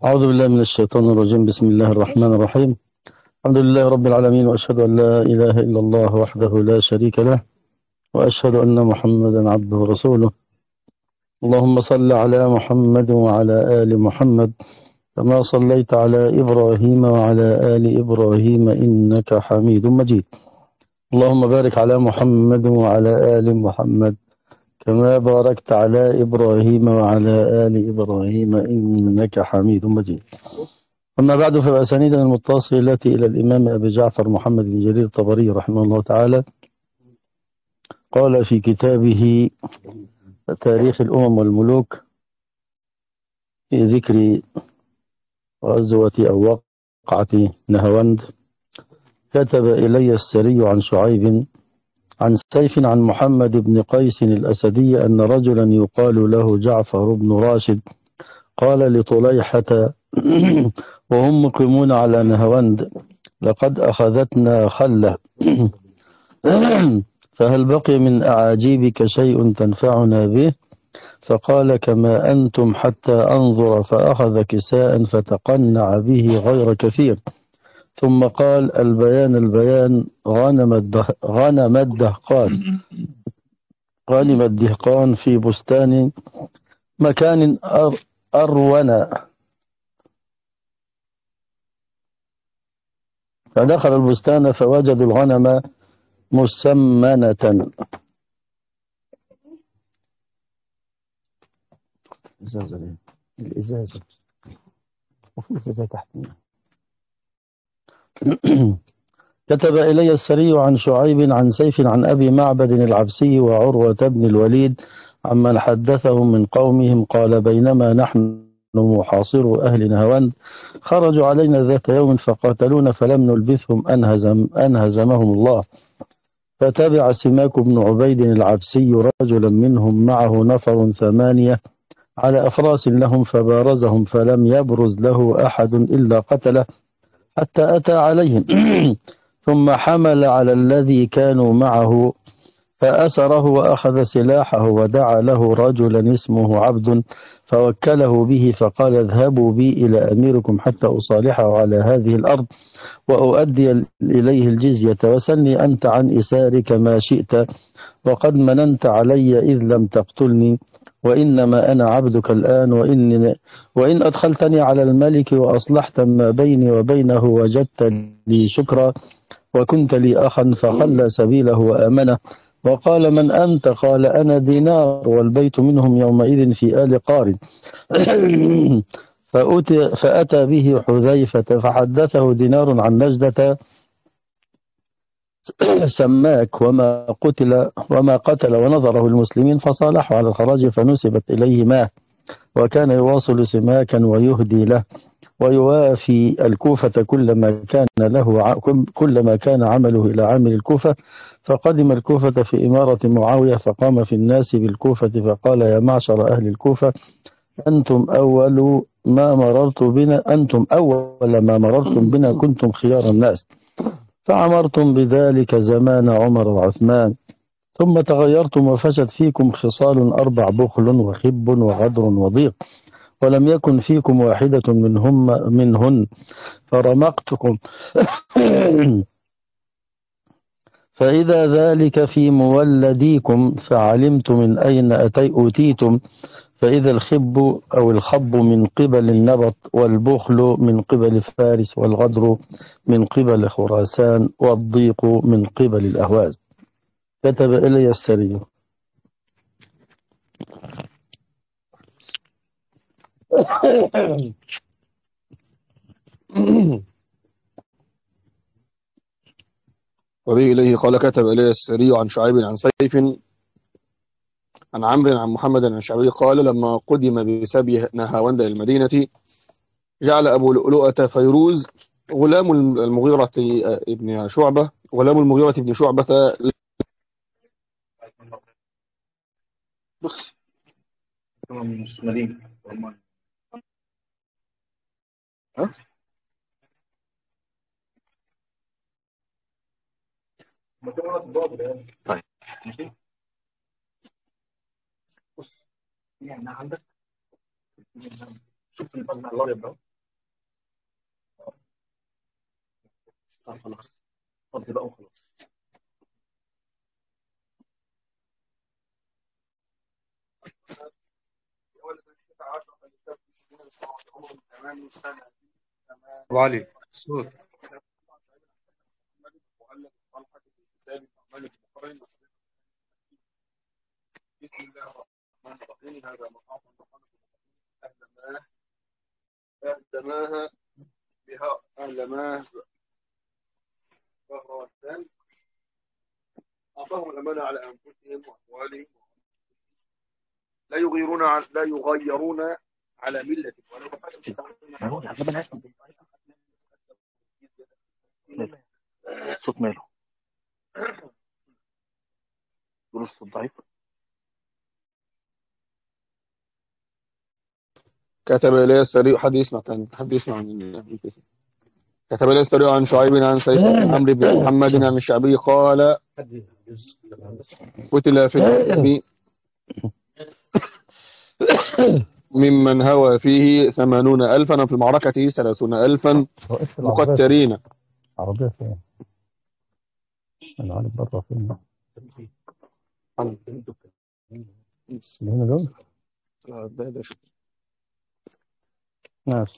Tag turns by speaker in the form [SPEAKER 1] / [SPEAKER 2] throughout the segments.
[SPEAKER 1] أعوذ بالله من الشيطان الرجيم. بسم الله الرحمن الرحيم. الحمد لله رب العالمين، وأشهد أن لا إله إلا الله وحده لا شريك له، وأشهد أن محمدا عبده ورسوله. اللهم صل على محمد وعلى آل محمد كما صليت على إبراهيم وعلى آل إبراهيم إنك حميد مجيد. اللهم بارك على محمد وعلى آل محمد كما باركت على إبراهيم وعلى آل إبراهيم إنك حميد مجيد. أما بعد، فبأسانيدنا المتصلة إلى الإمام أبي جعفر محمد بن جرير الطبري رحمه الله تعالى قال في كتابه تاريخ الأمم والملوك في ذكر غزوة أو وقعة نهاوند: كتب إلي السري عن شعيب عن سيف عن محمد بن قيس الأسدي أن رجلا يقال له جعفر بن راشد قال لطليحة وهم مقيمون على نهاوند: لقد أخذتنا خلة فهل بقي من أعاجيبك شيء تنفعنا به؟ فقال: كما أنتم حتى أنظر. فأخذ كساء فتقنع به غير كثير، ثم قال: البيان غنم الدهقان في بستان مكان أرون، فدخل البستان فوجدوا الغنم مسمنة. الإزازة وفي إزازة تحتنا. كتب إلي السري عن شعيب عن سيف عن أبي معبد العبسي وعروة بن الوليد عمن حدثهم من قومهم قال: بينما نحن محاصر أهل نهاوند خرجوا علينا ذات يوم فقاتلونا فلم نلبثهم أنهزمهم الله. فتبع سماك بن عبيد العبسي رجلا منهم معه نفر 8 على أفراس لهم، فبارزهم فلم يبرز له أحد إلا قتله حتى أتى عليهم ثم حمل على الذي كانوا معه فأسره وأخذ سلاحه، ودعا له رجلا اسمه عبد فوكله به فقال: اذهبوا بي إلى أميركم حتى أصالحه على هذه الأرض وأؤدي إليه الجزية، وسلني أنت عن إسارك ما شئت، وقد مننت علي إذ لم تقتلني، وإنما أنا عبدك الآن، وإن أدخلتني على الملك وأصلحت ما بيني وبينه وجدت لي شكرا وكنت لي أخا، فخلى سبيله وآمنه. وقال: من أنت؟ قال: أنا دينار، والبيت منهم يومئذ في آل قارن. فأتى به حذيفة فحدثه دينار عن نجدة سماك وما قتل ونظره المسلمين، فصالحوا على الخراج فنسبت إليه ماه، وكان يواصل سماكا ويهدي له ويوافي الكوفة كلما كان عمله إلى عامل الكوفة. فقدم الكوفة في إمارة معاوية فقام في الناس بالكوفة فقال: يا معشر أهل الكوفة، أنتم أول ما مررتم بنا كنتم خيار الناس، فعمرتم بذلك زمان عمر وعثمان، ثم تغيرتم وفشت فيكم خصال 4: بخل وخب وغدر وضيق، ولم يكن فيكم واحدة منهن فرمقتكم فإذا ذلك في مولديكم فعلمت من أين أوتيتم، فإذا الخب أو الخب من قبل النبط، والبخل من قبل فارس، والغدر من قبل خراسان، والضيق من قبل الأهواز. كتب إلي السري.
[SPEAKER 2] وبه إليه قال: كتب إلي السري عن شعيب عن سيف عن عمرو عن محمد عن الشعبي قال: لما قدم بسبي نهاوند المدينة جعل أبو لؤلؤة فيروز غلام المغيرة ابن شعبة بص مش مدينة ها؟ طيب ماشي. بص يعني عندك شوف الأبيض ده
[SPEAKER 1] خلاص فضي بقى وخلاص.
[SPEAKER 2] أبو علي صوت. بسم الله الرحمن الرحيم. هذا مقام أهدماها بها أهلماه فهو الثاني أعطاهم الأمانة على أنفسهم وأموالهم لا يغيرون على ملة ولو
[SPEAKER 1] صوت ماله؟ يقول الصوت ضعيف.
[SPEAKER 2] كتب إلي السريع. حد يسمع كتب إلي السريع عن شعيب عن سيف بن عمرو بن محمد عن الشعبي قال قتل في الحرب ممن هوى فيه 80,000 وفي المعركة 30,000 مقترين.
[SPEAKER 1] عربية فين؟ أنا عارف بره فين؟ هنا دول؟ ماشي.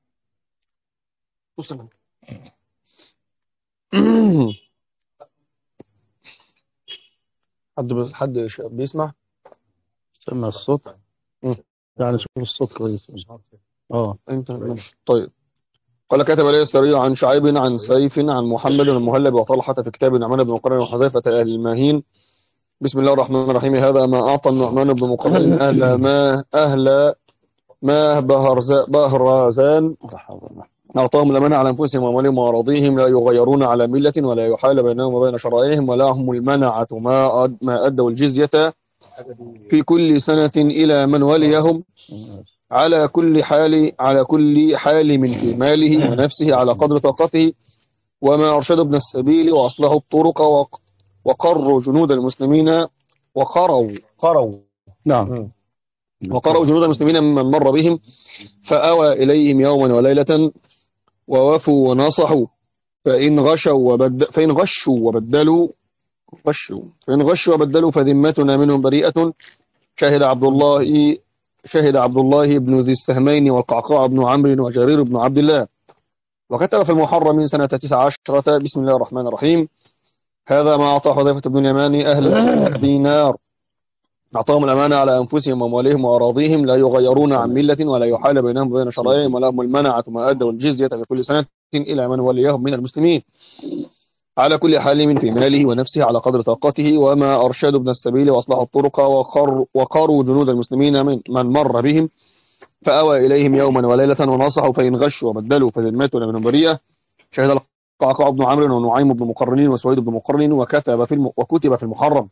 [SPEAKER 2] حد بيسمع؟
[SPEAKER 1] سمع الصوت؟ يعني شوف الصوت كويس.
[SPEAKER 2] انت ماشي. طيب. قال كتب لي السريع عن شعيب عن سيف عن محمد بن المهلب وطلحة في كتاب النعمان بن مقرن وحذيفة أهل الماهين. بسم الله الرحمن الرحيم. هذا ما أعطى النعمان بن مقرن أهل ما بهرزان أعطاهم الأمانة على أنفسهم وأموالهم وأراضيهم لا يغيرون على ملة ولا يحال بينهم وبين شرائعهم ولا هم المنعة ما أدوا الجزية في كل سنة إلى من وليهم على كل حال من في ماله ونفسه على قدر طاقته وما أرشدوا ابن السبيل وأصلحوا الطرق وقروا جنود المسلمين
[SPEAKER 1] نعم.
[SPEAKER 2] وقروا جنود المسلمين ممن مر بهم فأوى إليهم يوما وليلة ووفوا ونصحوا فإن غشوا وبدلوا فذمتنا منهم بريئة. شهد عبد الله بن ذي السهمين والقعقاع بن عمرو وجرير بن عبد الله. وكتب في المحرم من سنة 19 بسم الله الرحمن الرحيم. هذا ما أعطى حذيفة بن اليمان أهل دينار أعطاهم الأمانة على أنفسهم وأموالهم وأراضيهم لا يغيرون عن ملة ولا يحال بينهم وبين شرائعهم ولا هم المنعة ما أدوا الجزية في كل سنة إلى من وليهم من المسلمين على كل حال من في ماله ونفسه على قدر طاقته وما أرشدوا ابن السبيل وأصلحوا الطرق وقروا جنود المسلمين من مر بهم فأوى إليهم يوما وليلة ونصحوا فإن غشوا وبدلوا فذمتنا منهم بريئة. شهد القعقاع بن عمرو ونعيم بن مقرنين وسويد بن مقرن وكتب في المحرم.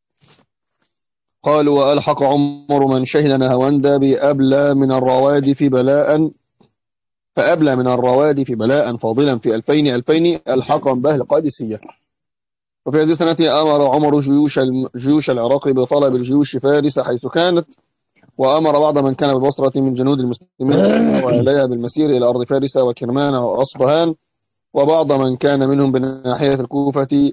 [SPEAKER 2] قالوا وألحق عمر من شهد نهاوند فأبلى من الروادف بلاء فاضلا في 2000 ألحقهم بأهل القادسية. وفي هذه السنة أمر عمر جيوش العراق بطلب الجيوش فارس حيث كانت وأمر بعض من كان بالبصرة من جنود المسلمين وإليها بالمسير إلى أرض فارس وكرمان وأصفهان وبعض من كان منهم بناحية الكوفة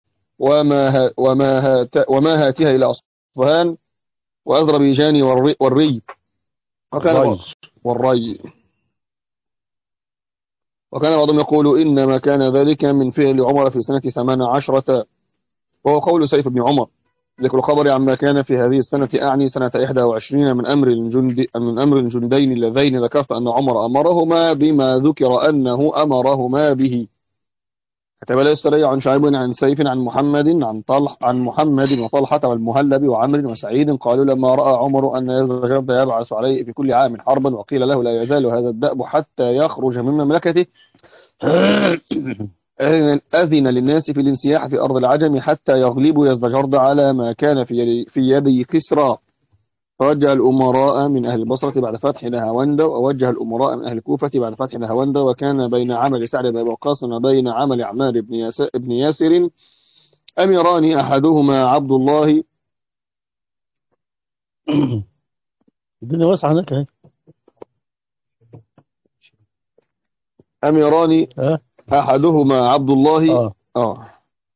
[SPEAKER 2] وما هاتها إلى أصفهان وأذربيجان والري وكان بعضهم يقول إنما كان ذلك من فعل عمر في سنة 18 وهو قول سيف بن عمر. ذكر الخبر عما كان في هذه السنة أعني سنة 21 من أمر الجندين اللذين ذكرت أن عمر أمرهما بما ذكر أنه أمرهما به. كتب لي السريع عن شعيب عن سيف عن محمد وطلحة والمهلب وعمر وسعيد قالوا لما رأى عمر أن يزدجرد يبعث عليه في كل عام حربا وقيل له لا يزال هذا الدأب حتى يخرج من مملكته أذن للناس في الانسياح في أرض العجم حتى يغلبوا يزدجرد على ما كان في يدي كسرى. فوجه الأمراء من أهل البصرة بعد فتح نهاوند ووجه الأمراء من أهل الكوفة بعد فتح نهاوند وكان بين عمل سعد بن وقاص وبين عمل عمار بن ياسر أميران أحدهما عبد الله.
[SPEAKER 1] الدنيا واسعة هناك.
[SPEAKER 2] أميران أحدهما عبد الله.
[SPEAKER 1] آه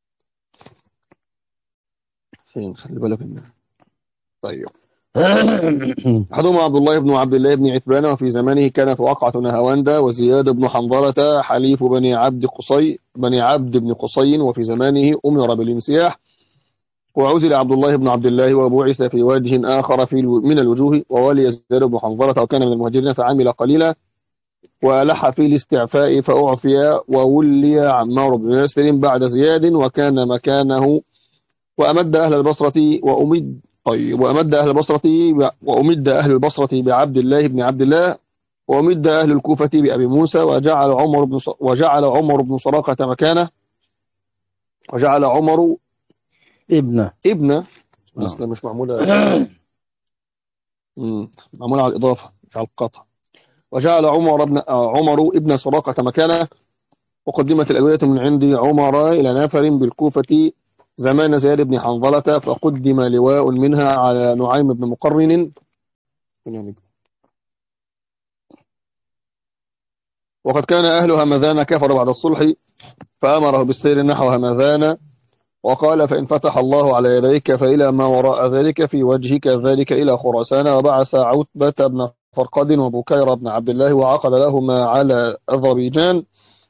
[SPEAKER 2] فين؟ خلي بالك منه. طيب. أحدهما عبد الله بن عتبان، وفي زمانه كانت وقعة نهاوندة، وزياد بن حنظلة حليف بني عبد بن قصي، وفي زمانه أمر بالانسياح، وعزل عبد الله بن عبد الله وبعث في وجه آخر من الوجوه، وولي زياد بن حنظلة وكان من المهاجرين فعمل قليلا، وألح في الاستعفاء فأعفي، وولي عمار بن ياسر بعد زياد وكان مكانه، وأمد أهل البصرة وأمد طيب وأمد أهل البصرة وأمد أهل البصرة بعبد الله بن عبد الله، وأمد أهل الكوفة بأبي موسى، وجعل عمر بن سراقة مكانه، وجعل عمر ابن مش معمولة. معمولة على الإضافة مش على القطع. وجعل عمر ابن سراقة مكانه، وقدمت الأدوية من عند عمر إلى نفر بالكوفة زمان زياد بن حنظلة، فقدم لواء منها على نعيم بن مقرن، وقد كان أهل همذان كفروا بعد الصلح، فأمره بالسير نحو همذان، وقال: فإن فتح الله على يديك فإلى ما وراء ذلك في وجهك ذلك إلى خراسان. وبعث عتبة بن فرقد وبكير بن عبد الله، وعقد لهما على أذربيجان،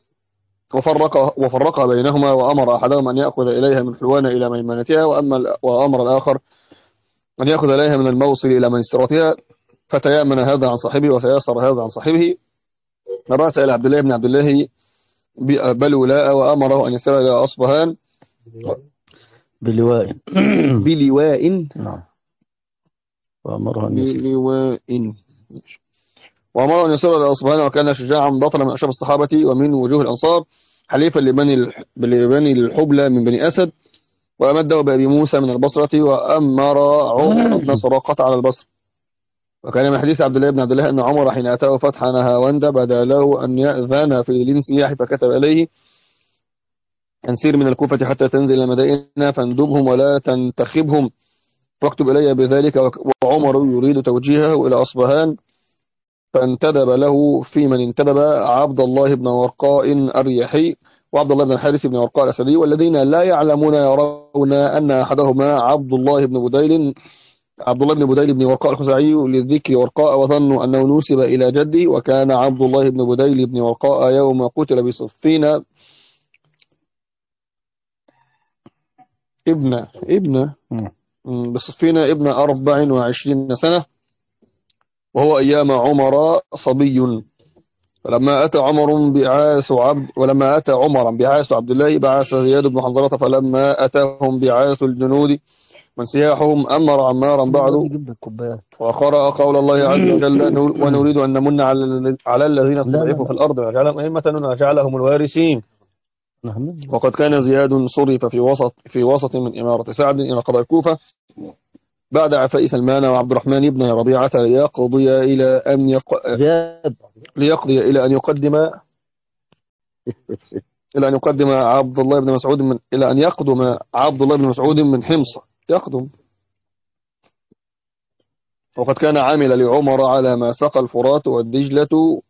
[SPEAKER 2] وفرق بينهما، وأمر أحدهما أن يأخذ إليها من حلوان إلى ميمنتها، وأمر الآخر أن يأخذ إليها من الموصل إلى ميسرتها، فتيامن هذا عن صاحبه وتيسر هذا عن صاحبه. فبعث إلى عبد الله بن عبد الله بلولاء، وأمره أن يسير إلى أصبهان
[SPEAKER 1] بلواء
[SPEAKER 2] نعم. وأمره أن يسير إلى أصبهان، وكان شجاعا بطلا من أشرف الصحابة ومن وجوه الأنصار، حليفا لبني الحبلى من بني أسد، وأمده بأبي موسى من البصرة، وأمر عمر بن سراقة على البصر. وكان من حديث عبد الله بن عبد الله أن عمر حين أتاه فتح نهاوند بدا له أن يأذن في الانسياح، فكتب إليه: أن سير من الكوفة حتى تنزل المدائن فاندبهم ولا تنتخبهم، واكتب إلي بذلك. وعمر يريد توجيهه إلى أصبهان، فانتدب له في من انتدب عبد الله بن ورقاء الريحي، وعبد الله بن الحارث بن ورقاء الأسدي، والذين لا يعلمون يرون أن أحدهما عبد الله بن بديل بن ورقاء الخزاعي للذكر ورقاء، وظنوا أنه نسب إلى جده، وكان عبد الله بن بديل بن ورقاء يوم قتل بصفين ابن 24 سنة، وهو أيام عمر صبي. ولما أتى عمرا بعاث عبد الله بعث زياد بن حنظلة، فلما أتاهم بعاث الجنود وانسياحهم أمر عمارا بعد، وقرأ قول الله عز وجل: ونريد أن نمن على الذين استضعفوا في الأرض ونجعلهم أئمة ونجعلهم الوارثين. وقد كان زياد صرف في وسط من إمارة سعد إلى قضاء الكوفة بعد عفاء سلمان وعبد الرحمن بن ربيعة، ليقضي إلى أن يقدم عبد الله بن مسعود إلى أن يقدم عبد الله بن مسعود من حمص وقد كان عامل لعمر على ما سقى الفرات والدجلة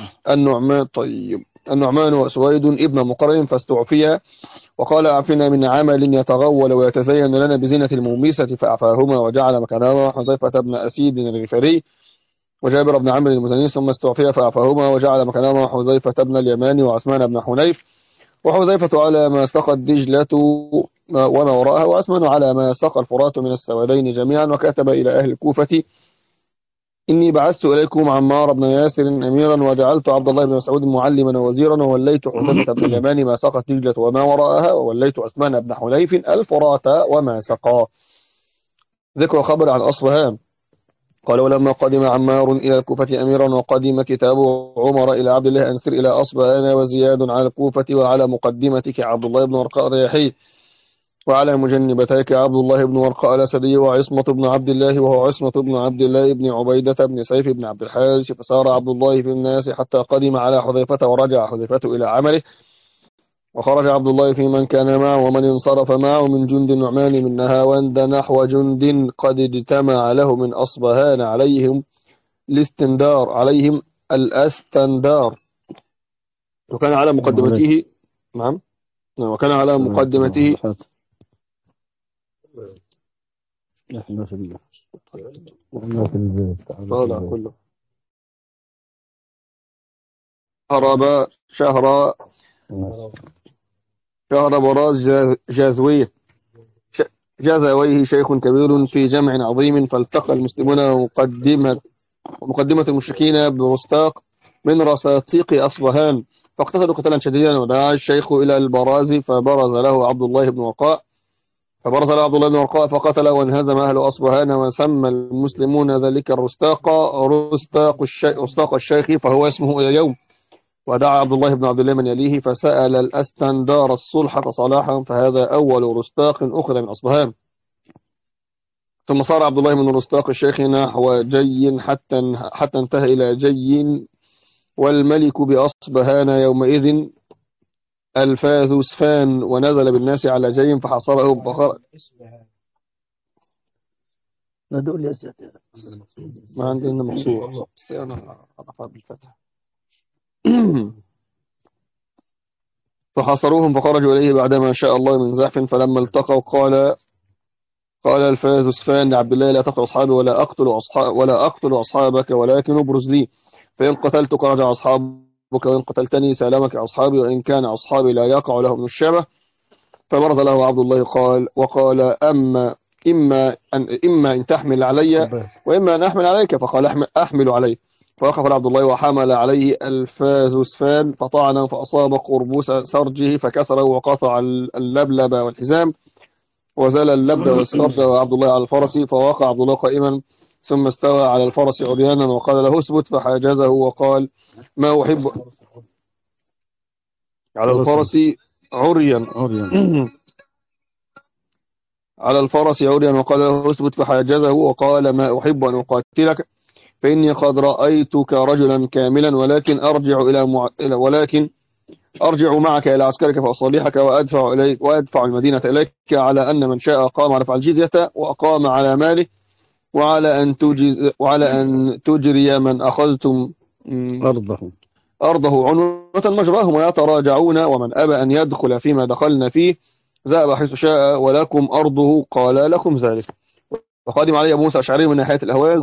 [SPEAKER 2] النعمان وسويد ابن مقرن، فاستعفيا، وقال: أعفنا من عمل يتغول ويتزين لنا بزينة الموميسة، فأعفاهما، وجعل مكانهما حذيفة بن أسيد الغفاري وجابر بن عمرو المزني، ثم استعفيا فأعفاهما، وجعل مكانهما حذيفة بن اليمان وعثمان بن حنيف، وحذيفة على ما سقى الدجلة وما وراءها، وعثمان على ما سقى الفرات من السوادين جميعا. وكتب إلى أهل الكوفة: إني بعثت إليكم عمار بن ياسر أميرا، وجعلت عبد الله بن مسعود معلما ووزيرا، ووليت حذيفة بن اليمان ما سقى الدجلة وما وراءها، ووليت عثمان بن حنيف الفرات وما سقى. ذكر خبر عن أصبهان. قال: ولما قدم عمار إلى الكوفة أميرا، وقدم كتاب عمر إلى عبد الله أنسر إلى أصبهان، وزياد على الكوفة، وعلى مقدمتك عبد الله بن ورقاء الرياحي، وعلى مجنبتيك عبد الله بن ورقاء الأسدي، وعصمة بن عبد الله، وهو عصمة بن عبد الله بن عبيدة بن سيف بن عبد الحارث. فسار عبد الله في الناس حتى قدم على حذيفة، ورجع حذيفة إلى عمله، وخرج عبد الله في من كان معه ومن انصرف معه من جند النعمان من نهاوند نحو جند قد اجتمع له من أصبهان عليهم الاستندار وكان على مقدمته. نعم. وكان على مقدمته.
[SPEAKER 1] احنا في البيت
[SPEAKER 2] طالع كله هرب شهر براز جاذويه جاذويه شيخ كبير في جمع عظيم، فالتقى المسلمون ومقدمة المشركين برستاق من رساتيق أصبهان، فاقتتلوا قتالا شديدا، ودعا الشيخ إلى البراز فبرز له عبد الله بن ورقاء فقتله وانهزم أهل أصبهان، وسمى المسلمون ذلك الرستاق رستاق الشيخ، فهو اسمه إلى اليوم. ودعا عبد الله بن عبد الله من يليه فسأل الأستندار الصلح فصلاحهم، فهذا أول رستاق أخذ من أصبهان. ثم صار عبد الله بن رستاق الشيخ نحو جي حتى انتهى إلى جي، والملك بأصبهان يومئذ الفاذوسفان، ونزل بالناس على جي فحصره بخار. ما عندنا مقصور بس أنا أعرفها بالفتح. فحصروهم فخرجوا إليه بعدما شاء الله من زحف، فلما التقوا قال الفاذوسفان لعبد الله: لا تقتل أصحابي ولا أقتل أصحابك، ولكن ابرز لي، فإن قتلتك رجع أصحابك، وإن قتلتني سالمك أصحابي، وإن كان أصحابي لا يقع لهم الشبه. فبرز له عبد الله وقال: إما أن تحمل علي وإما أن أحمل عليك. فقال: أحمل عليه. فوقف عبد الله وحمل عليه الفاذوسفان فطعنه فأصاب قربوس سرجه فكسره وقطع اللبلب والحزام، وزال اللبد والسرج وعبد الله على الفرس، فوقع عبد الله قائما ثم استوى على الفرس عريانا، وقال له: اثبت، فحاجزه وقال: ما أحب على الفرس عريا على الفرس عريا، وقال له: اثبت، فحاجزه وقال: ما أحب أن أقاتلك، فإني قد رأيتك رجلا كاملا، ولكن أرجع معك إلى عسكرك فأصالحك وأدفع المدينة إليك، على أن من شاء قام على دفع الجزية وأقام على ماله، وعلى أن تجري من أخذتم أرضه عنوة مجراهم ويتراجعون، ومن أبى أن يدخل فيما دخلنا فيه ذهب حيث شاء ولكم أرضه، قال لكم ذلك. وقدم عليه أبو موسى الأشعري من ناحية الأهواز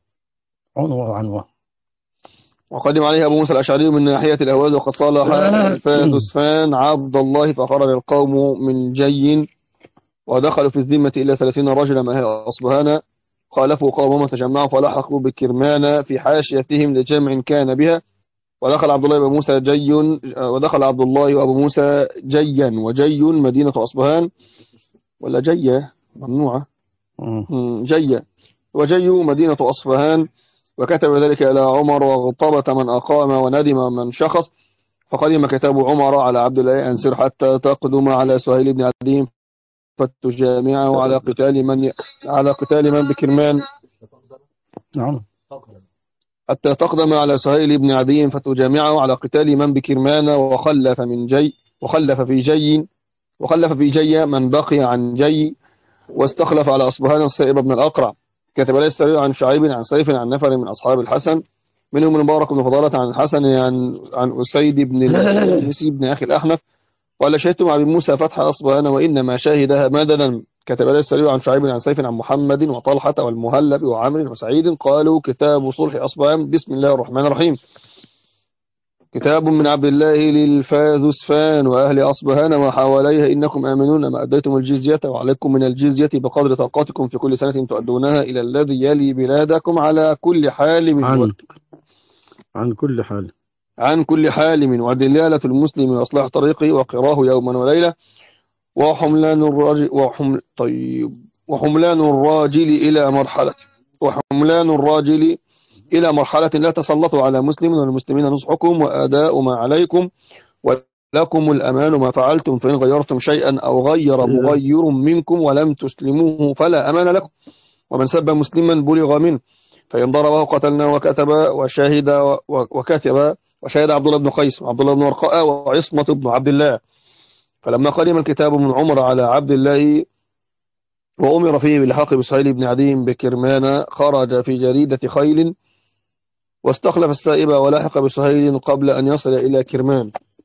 [SPEAKER 2] وقدم عليه أبو موسى الأشعري من ناحية الأهواز، وقد صالح الفاذوسفان عبد الله، فخرج القوم من جي ودخلوا في الذمة إلا 30 رجلا من أهل أصبهان، خالفوا قومهم تجمعوا فلحقوا بكرمان في حاشيتهم لجمع كان بها، ودخل عبد الله وأبو موسى جيا، وجي مدينة أصبهان، ولا جية ممنوعة، جية وجي مدينة أصبهان، وكتب ذلك إلى عمر، واغتبط من أقام وندم من شخص، فقدم كتاب عمر على عبد الله: أنسر حتى تقدم على سهيل بن عدي فتجامعه على قتال من بكرمان.
[SPEAKER 1] نعم.
[SPEAKER 2] حتى تقدم على سهيل بن عدي فتجامعه على قتال من بكرمان، وخلف في جي من بقي عن جي، واستخلف على أصبهان السائب بن الأقرع. كتب لي السريع عن شعيب عن سيف عن نفر من أصحاب الحسن، منهم المبارك بن فضالة عن الحسن عن أسيد بن المسي بن أخي الأحنف، قال: شهدتم أبي موسى فتح أصبهان وإنما شاهدها مددا. كتب لي السريع عن شعيب عن سيف عن محمد وطلحة والمهلب وعمر وسعيد، قالوا: كتاب صلح أصبهان، بسم الله الرحمن الرحيم. كتاب من عبد الله للفاذوسفان وأهل أصبهان وحواليها: إنكم آمنون ما أديتم الجزية، وعليكم من الجزية بقدر طاقاتكم في كل سنة تؤدونها إلى الذي يلي بلادكم على كل حال عن كل حال ودلالة المسلم وإصلاح طريقه وقراه يوما وليلة، وحملان الراجل إلى مرحلة لا تسلطوا على مسلم والمسلمين نصحكم وأداء ما عليكم، ولكم الأمان ما فعلتم، فإن غيرتم شيئا أو غير مغير منكم ولم تسلموه فلا أمان لكم، ومن سب مسلما بلغ منه، فإن ضربه قتلنا. وشهد عبد الله بن قيس وعبد الله بن ورقاء وعصمة بن عبد الله. فلما قدم الكتاب من عمر على عبد الله وأمر فيه بالحق بسهيل بن عدي بكرمان، خرج في جريدة خيل واستخلف السائب ولاحق بسهيل قبل أن يصل إلى كرمان.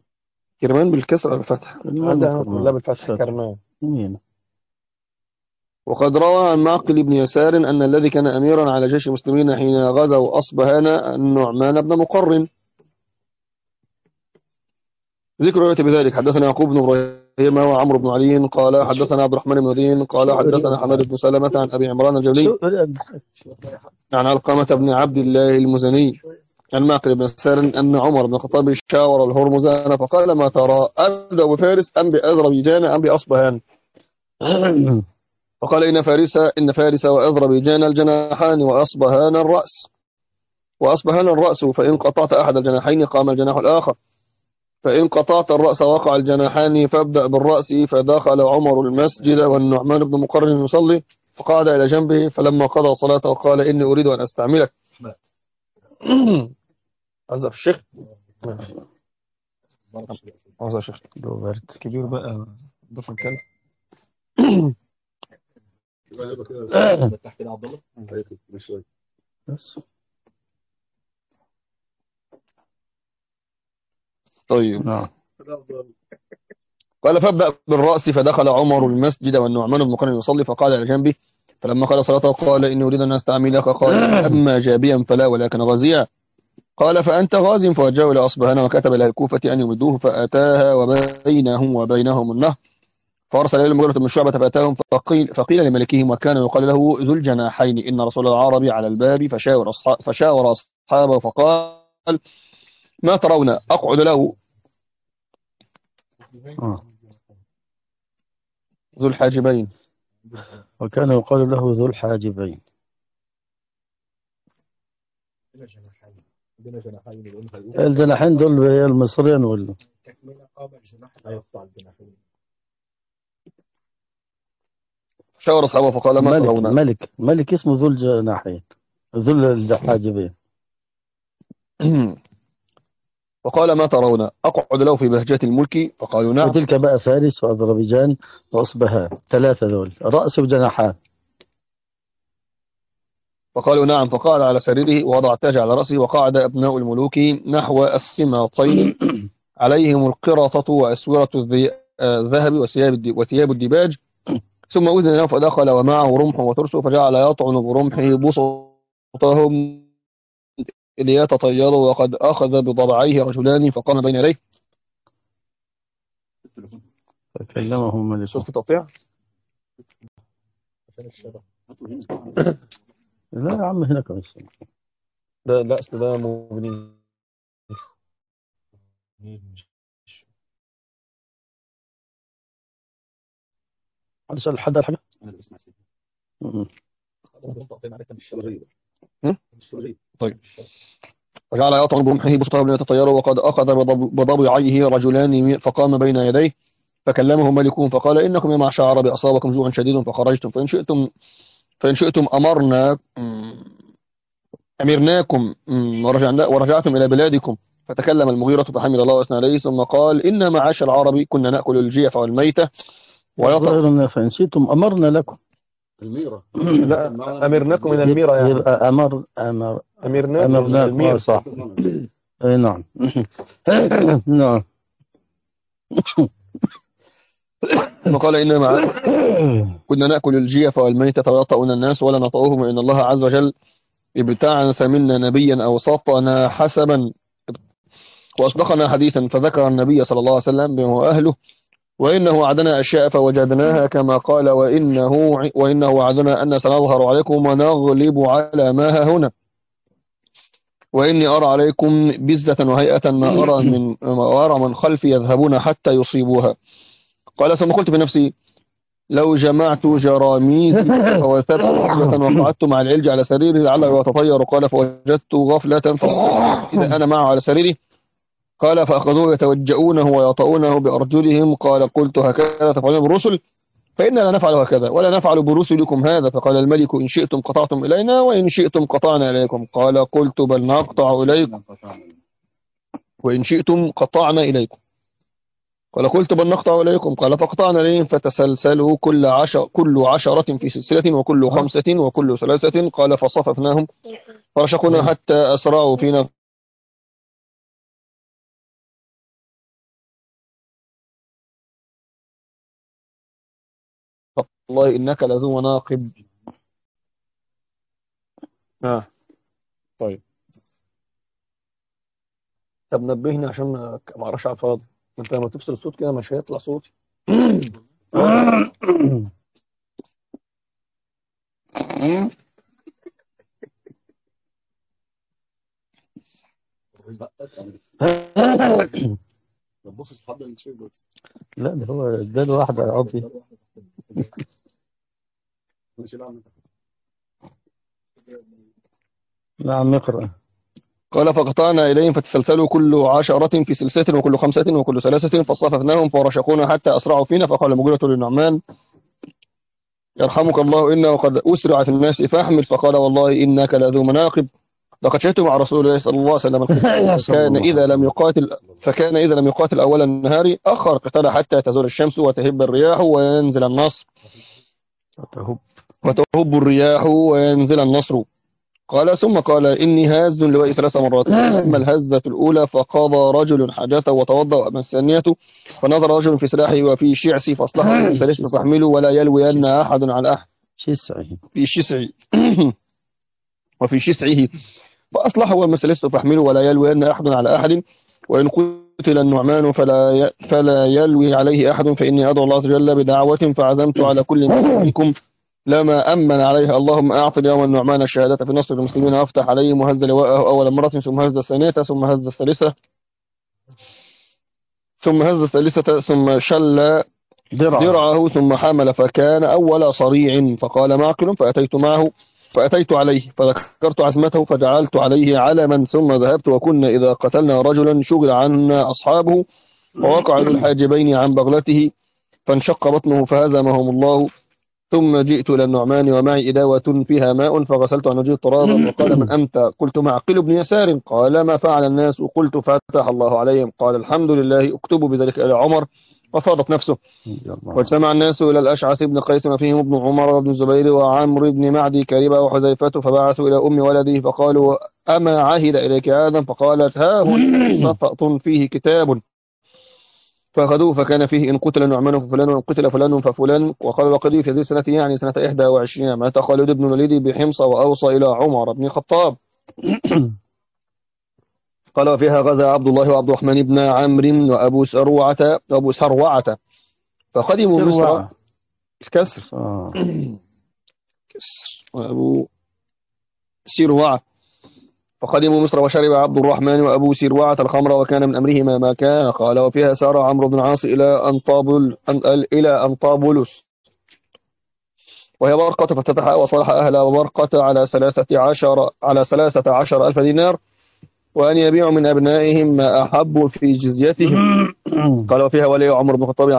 [SPEAKER 2] كرمان بالكسر ولا بالفتح؟ عندي أنا
[SPEAKER 1] كرمان.
[SPEAKER 2] كلها بالفتح،
[SPEAKER 1] فتح.
[SPEAKER 2] كرمان.
[SPEAKER 1] مين؟
[SPEAKER 2] وقد روى عن معقل بن يسار أن الذي كان أميرا على جيش المسلمين حين غزوا أصبهان النعمان بن مقرن. ذكر رواية بذلك. حدثنا يعقوب بن إبراهيم وعمرو بن علي قال حدثنا عبد الرحمن بن دين قال حدثنا حماد بن سلمة عن أبي عمران الجولي عن علقمة بن عبد الله المزني عن معقل بن يسار أن عمر بن الخطاب شاور الهرمزان فقال ما ترى، أبدأ بفارس أم بأذربيجان أم بأصبهان؟ فقال إن فارس وأذربيجان الجناحان وأصبهان الرأس، فإن قطعت أحد الجناحين قام الجناح الآخر، فإن قطعت الرأس وقع الجناحان، فابدأ بالرأس. فدخل عمر المسجد والنعمان بن مقرن يصلي، فقعد إلى جنبه، فلما قضى صلاته قال إني أريد أن أستعملك. أنزل الشيخ أنزل الشيخ كبير بقى ضف الكلب. طيب. قال فابدأ بالرأس. فدخل عمر المسجد والنعمان بن مقرن يصلي، فقال إلى جنبه، فلما قال صلاته قال إني أريد أن أستعملك. قال أما جابيا فلا ولكن غازيا. قال فأنت غاز. فوجهه إلى أصبهان وكتب إلى الكوفة أن يمدوه، فأتاها وبينهم النهر، فأرسل إلى المغيرة بن شعبة فأتاهم، فقيل لملكهم وكان يقال له ذو الجناحين إن رسول العرب على الباب، فشاور أصحابه فقال ما ترون أقعد له ذو الحاجبين.
[SPEAKER 1] وكان يقال له ذو الحاجبين. الجناحين دول هي المصريين ولا
[SPEAKER 2] شاور أصحابه فقال ما ترون.
[SPEAKER 1] ملك اسمه ذو الجناحين، ذو الحاجبين.
[SPEAKER 2] وقال ما ترون أقعد له في بهجة الملك؟ فقالوا نعم.
[SPEAKER 1] وتلك بقى فارس وأذربيجان وأصبهان، ثلاثة دول رأس وجناحان.
[SPEAKER 2] فقالوا نعم. فقعد على سريره ووضع التاج على رأسه، وقعد أبناء الملوك نحو السماطين عليهم القرطة وأسورة الذهب وثياب الديباج. ثم أذن له فدخل ومعه رمح وترس، فجعل يطعن برمحه بسطهم ليتطيروا، وقد أخذ بضبعيه رجلان فقام بين يديه
[SPEAKER 1] فكلمهم ملك.
[SPEAKER 2] شفت تقطيع؟
[SPEAKER 1] لا يا عم هناك بس.
[SPEAKER 2] لا أصل ده مبني.
[SPEAKER 1] حد سأل حد الحاجة؟
[SPEAKER 2] طيب. وجعل يطعن برمحه بسطهم ليتطيروا، وقد أخذ بضبعيه رجلان فقام بين يديه فكلمهم ملكهم فقال إنكم يا معشر العرب أصابكم جوع شديد فخرجتم، فإن شئتم أمرناكم ورجعتم إلى بلادكم. فتكلم المغيرة فحمد الله وأثنى عليه، ثم قال إن معاشر العرب كنا نأكل الجيف والميتة
[SPEAKER 1] ويطعن. فإن شئتم أمرنا لكم. الميرة.
[SPEAKER 2] لا أمرناكم من الميرة يعني.
[SPEAKER 1] يبقى أمرناكم صح. نعم. نعم.
[SPEAKER 2] ثم قال إنما كنا نأكل الجيف والميتة ويطأنا الناس ولا نطأهم، إن الله عز وجل ابتعث منا نبيا أو سطنا حسبا وأصدقنا حديثا، فذكر النبي صلى الله عليه وسلم بما هو أهله، وإنه وعدنا أشياء فوجدناها كما قال، وإنه وعدنا أن سنظهر عليكم ونغلب على ما هنا، وإني أرى عليكم بزة وهيئة ما أرى من خلفي يذهبون حتى يصيبوها. قال ثم قلت بنفسي لو جمعت جراميزي فوثبت غفلة وقعدت مع العلج على سريري لعله يتطير. قال فوجدت غفلة إذا أنا معه على سريري. قال فأخذوه يتوجؤونه ويطؤونه بأرجلهم. قلت هكذا تفعلون بالرسل؟ فإنا لا نفعل هكذا ولا نفعل برسلكم هذا. فقال الملك إن شئتم قطعتم إلينا وإن شئتم قطعنا إليكم. قلت بل نقطع إليكم وإن شئتم قطعنا إليكم. قلت بل نقطع إليكم. قال فقطعنا إليهم فتسلسلوا كل 10 في سلسلة وكل 5 وكل 3. قال فصففناهم فرشقنا حتى أسرعوا فينا والله إنك لذو مناقب. طيب. طب نبهني عشان ما اقراش على الفاضي. انت لما تفصل الصوت كده مش هيطلع صوتي.
[SPEAKER 1] لا ده هو اداله واحدة يا عبي. نعم اقرأ.
[SPEAKER 2] قال فقطعنا إليهم فتسلسلوا كل 10 في سلسلة وكل 5 وكل 3 فصففناهم فرشقونا حتى أسرعوا فينا. فقال المغيرة للنعمان يرحمك الله إنه قد أسرع في الناس فاحمل. فقال والله إنك لذو مناقب لقد شهدت مع رسول الله صلى الله عليه وسلم فكان إذا لم يقاتل أول النهار أخر قتال حتى تزول الشمس وتهب الرياح وينزل النصر وتهب الرياح وينزل النصر. قال ثم قال إني هاز لوائي 3 مرات. أما الهزة الأولى فقضى رجل حاجته وتوضأ. أما الثانية فنظر رجل في سلاحه وفي شعسي فأصلحه فليس فاحمله ولا يلوين أحد على أحد في شسعه وفي شسعه فأصلحه والمسلس فاحمله ولا يلوين أحد على أحد. وإن قتل النعمان فلا يلوي عليه أحد فإني أدعو الله عز وجل بدعوة فعزمت على كل منكم لما أمن عليها اللهم أعط اليوم النعمان الشهادة في نصر المسلمين وافتح عليهم وهز لواءه أول مرة ثم هز الثانية ثم هز الثالثة ثم شل درعه ثم حمل فكان أول صريع. فقال معقل فأتيت عليه فذكرت عزمته فجعلت عليه علما ثم ذهبت وكنا إذا قتلنا رجلا شغل عنا أصحابه ووقع الحاجبين عن بغلته فانشق بطنه فهزمهم الله. ثم جئت إلى النعمان ومعي إداوة فيها ماء فغسلت عن وجهي ترابا وقال من أنت؟ قلت معقل بن يسار. قال ما فعل الناس؟ قلت فتح الله عليهم. قال الحمد لله اكتبوا بذلك إلى عمر. وفاضت نفسه. واجتمع الناس إلى الأشعث بن قيس وفيهم ابن عمر وابن الزبير وعمرو بن معدي كريبة وحذيفة فبعثوا إلى أم ولده فقالوا أما عهد إليك آدم؟ فقالت ها هنا صفط فيه كتاب. فأخذوه فكان فيه إن قتل النعمان ففلان وإن قتل فلان ففلان. وقال وقدي في هذه السنة يعني سنة 21 مات خالد بن الوليد بحمص وأوصى إلى عمر بن الخطاب. قال وفيها غزا عبد الله وعبد الرحمن بن عمرو وأبو سروعة فقدموا مصر الكسر وأبو سروعة فقدموا مصر وشرب عبد الرحمن وأبو سروعة الخمر وكان من أمرهما ما كان. قال وفيها سار عمرو بن العاص إلى أنطابلس وهي برقة فافتتح وصالح أهلها وبرقة على 13 ألف دينار وأن يبيعوا من أبنائهم ما أحبوا في جزيتهم. قال وفيها ولي عمر بن الخطاب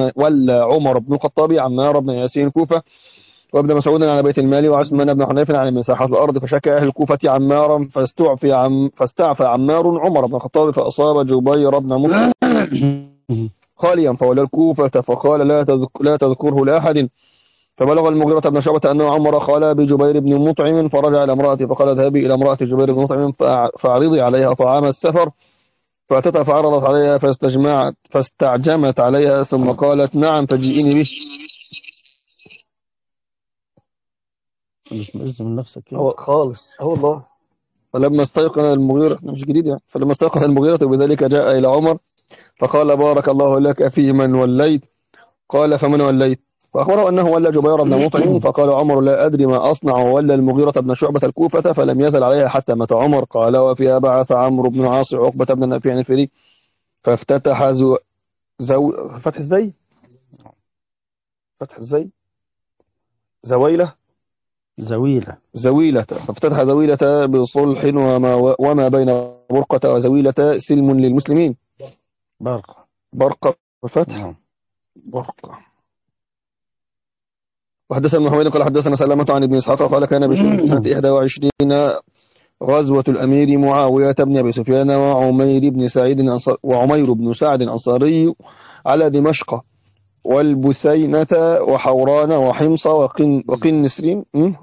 [SPEAKER 2] عمار بن ياسين كوفة وابن مسعود على بيت المال وعثمان بن حنيف على مساحات الأرض فشكى أهل الكوفة عمارا فاستعفى عمار عمر بن الخطاب فأصاب جبير بن مطعم خاليا فولى الكوفة فقال لا تذكره لأحد. فبلغ المغيرة بن شعبة أن عمر خال بجبير بن مطعم فرجع إلى امرأته فقال اذهبي إلى امرأة جبير بن مطعم فاعرضي عليها طعام السفر. فأتتها فعرضت عليها فاستعجمت عليها ثم قالت نعم فجئيني به.
[SPEAKER 1] مش مئز من نفسك
[SPEAKER 2] هو خالص والله. فلما استيقن المغيرة مش جديد يعني فلما استيقن المغيرة بذلك جاء إلى عمر فقال بارك الله لك في من وليت. قال فمن وليت؟ فأخبره أنه ولى جبير بن مطعم. فقال عمر لا أدري ما أصنع وولى المغيرة بن شعبة الكوفة فلم يزل عليها حتى مات عمر. قال وفيها بعث عمرو بن عاص عقبة بن نافع الفري فافتتح فتح ازاي؟ فتح ازاي؟ زويلة فافتتح زويلة بصلح وما بين برقة وزويلة سلم للمسلمين. برقة وفتح برقة. وحدثنا ابن حميد قال حدثنا سلمة عن ابن إسحاق قال كان بشهر سنة 21 غزوة الأمير معاوية بن أبي سفيان وعمير بن سعد الأنصاري على دمشق والبسينة وحوران وحمص وقنسرين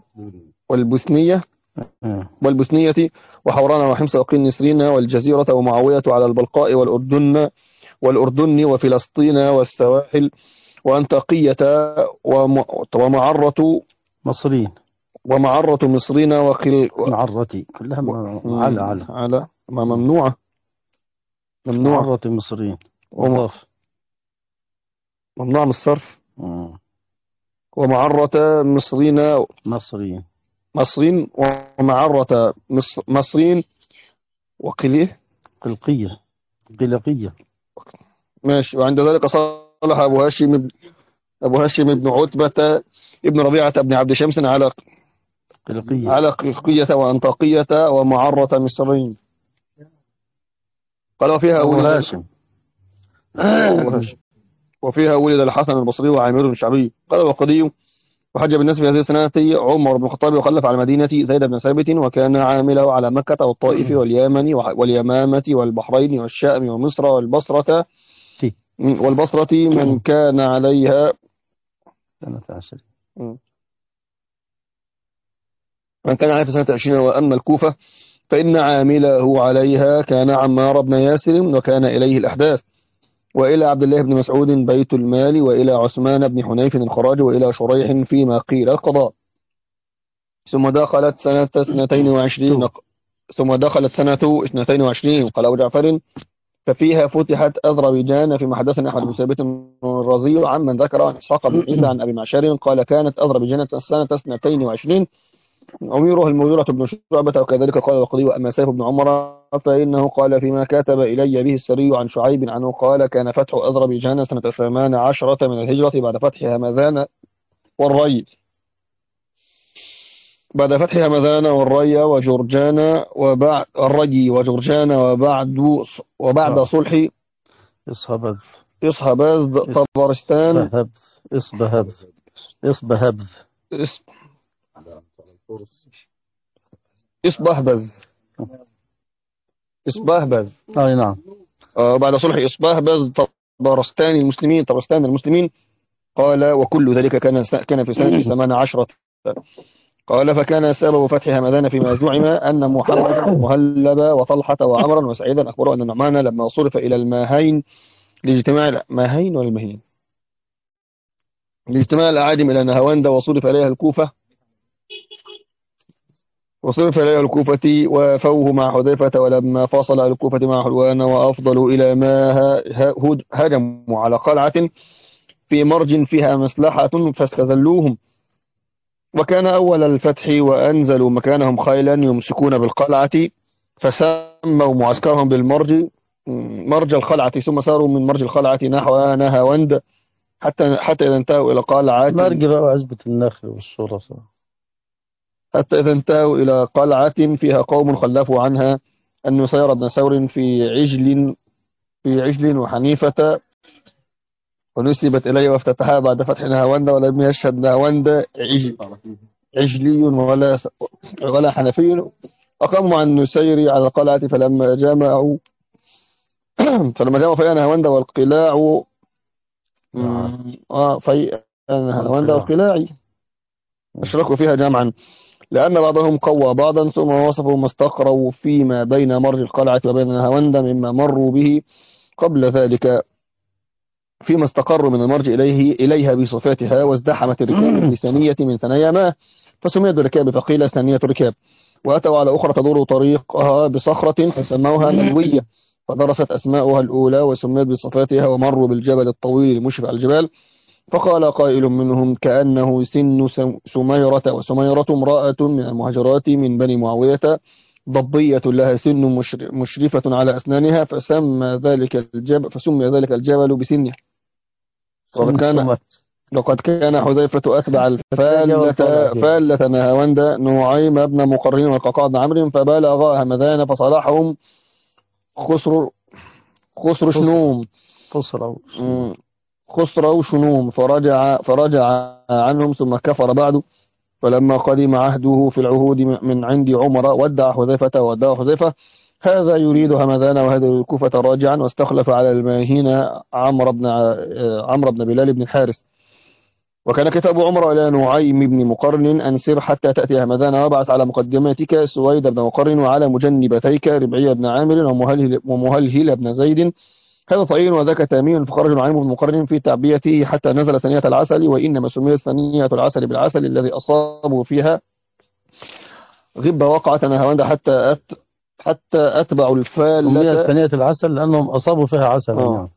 [SPEAKER 2] والبسنية وحوران وحمص وقنسرين والجزيرة ومعاوية على البلقاء والأردن وفلسطين والسواحل وأنطاكية ومعرة
[SPEAKER 1] مصريين.
[SPEAKER 2] ومعرة مصرين
[SPEAKER 1] معرتي كلها على
[SPEAKER 2] على ممنوعة
[SPEAKER 1] معرة مصريين مضاف.
[SPEAKER 2] ممنوعة من الصرف.
[SPEAKER 1] مم.
[SPEAKER 2] ومعرة مصرين
[SPEAKER 1] مصريين.
[SPEAKER 2] مصرين ومعرة مصرين وقليه
[SPEAKER 1] قلقية قلقية.
[SPEAKER 2] ماشي. وعند ذلك صالح أبو هاشم بن عتبة ابن ربيعة بن عبد شمس
[SPEAKER 1] قلقية.
[SPEAKER 2] على قلقية وأنطاكية ومعرة مصرين. قال
[SPEAKER 1] أبو هاشم.
[SPEAKER 2] وفيها ولد الحسن البصري وعامر الشعبي. قال الوقدي وحج بالناس في هذه السنة عمر بن الخطاب وخلف على المدينة زيد بن ثابت وكان عامله على مكة والطائف واليمن واليمامة والبحرين والشام ومصر والبصرة من كان عليها في سنة 20. وأما الكوفة فإن عامله عليها كان عمار بن ياسر وكان إليه الأحداث، وإلى عبد الله بن مسعود بيت المال، وإلى عثمان بن حنيف الخراج، وإلى شريح فيما قيل القضاء. ثم دخلت سنة 22 قال أبو جعفر ففيها فتحت أذربيجان. فيما حدثنا أحمد بن ثابت الرازي عمن ذكر عن إسحاق بن عيسى عن أبي معشر قال كانت أذربيجان سنة 22 أميره المغيرة بن شعبة. وكذلك قال الوقدي. وأما سيف بن عمر فإنه قال فيما كتب إلي به السري عن شعيب عنه قال كان فتح أذربيجان سنة 18 من الهجرة بعد فتح همذان والري والري وجرجان وبعد الري وجرجان وبعد صلح إصهباز طبرستان إصبهبز
[SPEAKER 1] أي نعم.
[SPEAKER 2] بعد صلح إصبهبز طبرستان المسلمين. قال وكل ذلك كان في سنة 18. قال فكان سبب فتح همذان فيما زعم أن محمد مهلب وطلحة وعمرا وسعيدا أخبروا أن النعمان لما صرف إلى الماهين لاجتماع الأعاجم إلى نهاوند وصرف إليها الكوفة وفوه مع حذيفة. ولما فاصل الكوفة مع حلوان وأفضلوا إلى ما هجموا على قلعة في مرج فيها مسلحة فاستزلوهم. وكان أول الفتح وأنزلوا مكانهم خيلا يمسكون بالقلعة فسموا معسكرهم مرج الخلعة. ثم ساروا من مرج الخلعة نحو نهاوند حتى إذا انتهوا إلى قلعة
[SPEAKER 1] عزبة النخل والشورى
[SPEAKER 2] حتى إذا انتهوا إلى قلعة فيها قوم خلفوا عنها أن نسير بن ثور في عجل وحنيفة ونسبت إليه وافتتحها بعد فتح نهاوند. ولم يشهد نهاوند عجلي ولا حنفي. أقاموا مع النسير على القلعة فلما جمعوا فيها نهاوند والقلاع نهاوند والقلاع أشركوا فيها جمعا لأن بعضهم قوى بعضا. ثم وصفوا ما استقروا فيما بين مرج القلعة وبين نهاوند مما مروا به قبل ذلك فيما استقروا من المرج إليها بصفاتها. وازدحمت الركاب في ثانية من ثنايا ما فسميت بالركاب فقيل ثانية الركاب. وأتوا على أخرى تدور طريقها بصخرة فسموها ملوية فدرست أسماؤها الأولى وسميت بصفاتها. ومروا بالجبل الطويل مشرف على الجبال فقال قائل منهم كأنه سن سميرة. وسميرة امرأة من المهاجرات من بني معاوية ضبية لها سن مشرفة على أسنانها فسمي ذلك الجبل بسنه. وقد كان حذيفة أتبع الفالة نهاوند نعيم بن مقرن والقعقاع بن عمرو فبلغ همذان فصالحهم خسروا شنوم فرجع عنهم ثم كفر بعد. فلما قدم عهده في العهود من عند عمر ودع حذيفة هذا يريد همذان وهذا الكوفة راجعا. واستخلف على الماهين عمرو بن بلال بن الحارث. وكان كتاب عمر إلى نعيم بن مقرن أنسر حتى تأتي همذان وابعث على مقدمتك سويد بن مقرن وعلى مجنبتيك ربعي بن عامر ومهلهل بن زيد هذا طعين وذاك تامين، فخرج نعيم بن مقرن في تعبيته حتى نزل ثنية العسل، وإنما سميت ثنية العسل بالعسل الذي أصابوا فيها غبة وقعت نهاوند حتى أتبعوا
[SPEAKER 1] سميت
[SPEAKER 2] الفالة.
[SPEAKER 1] ثنية العسل لأنهم أصابوا فيها عسلا. نعم.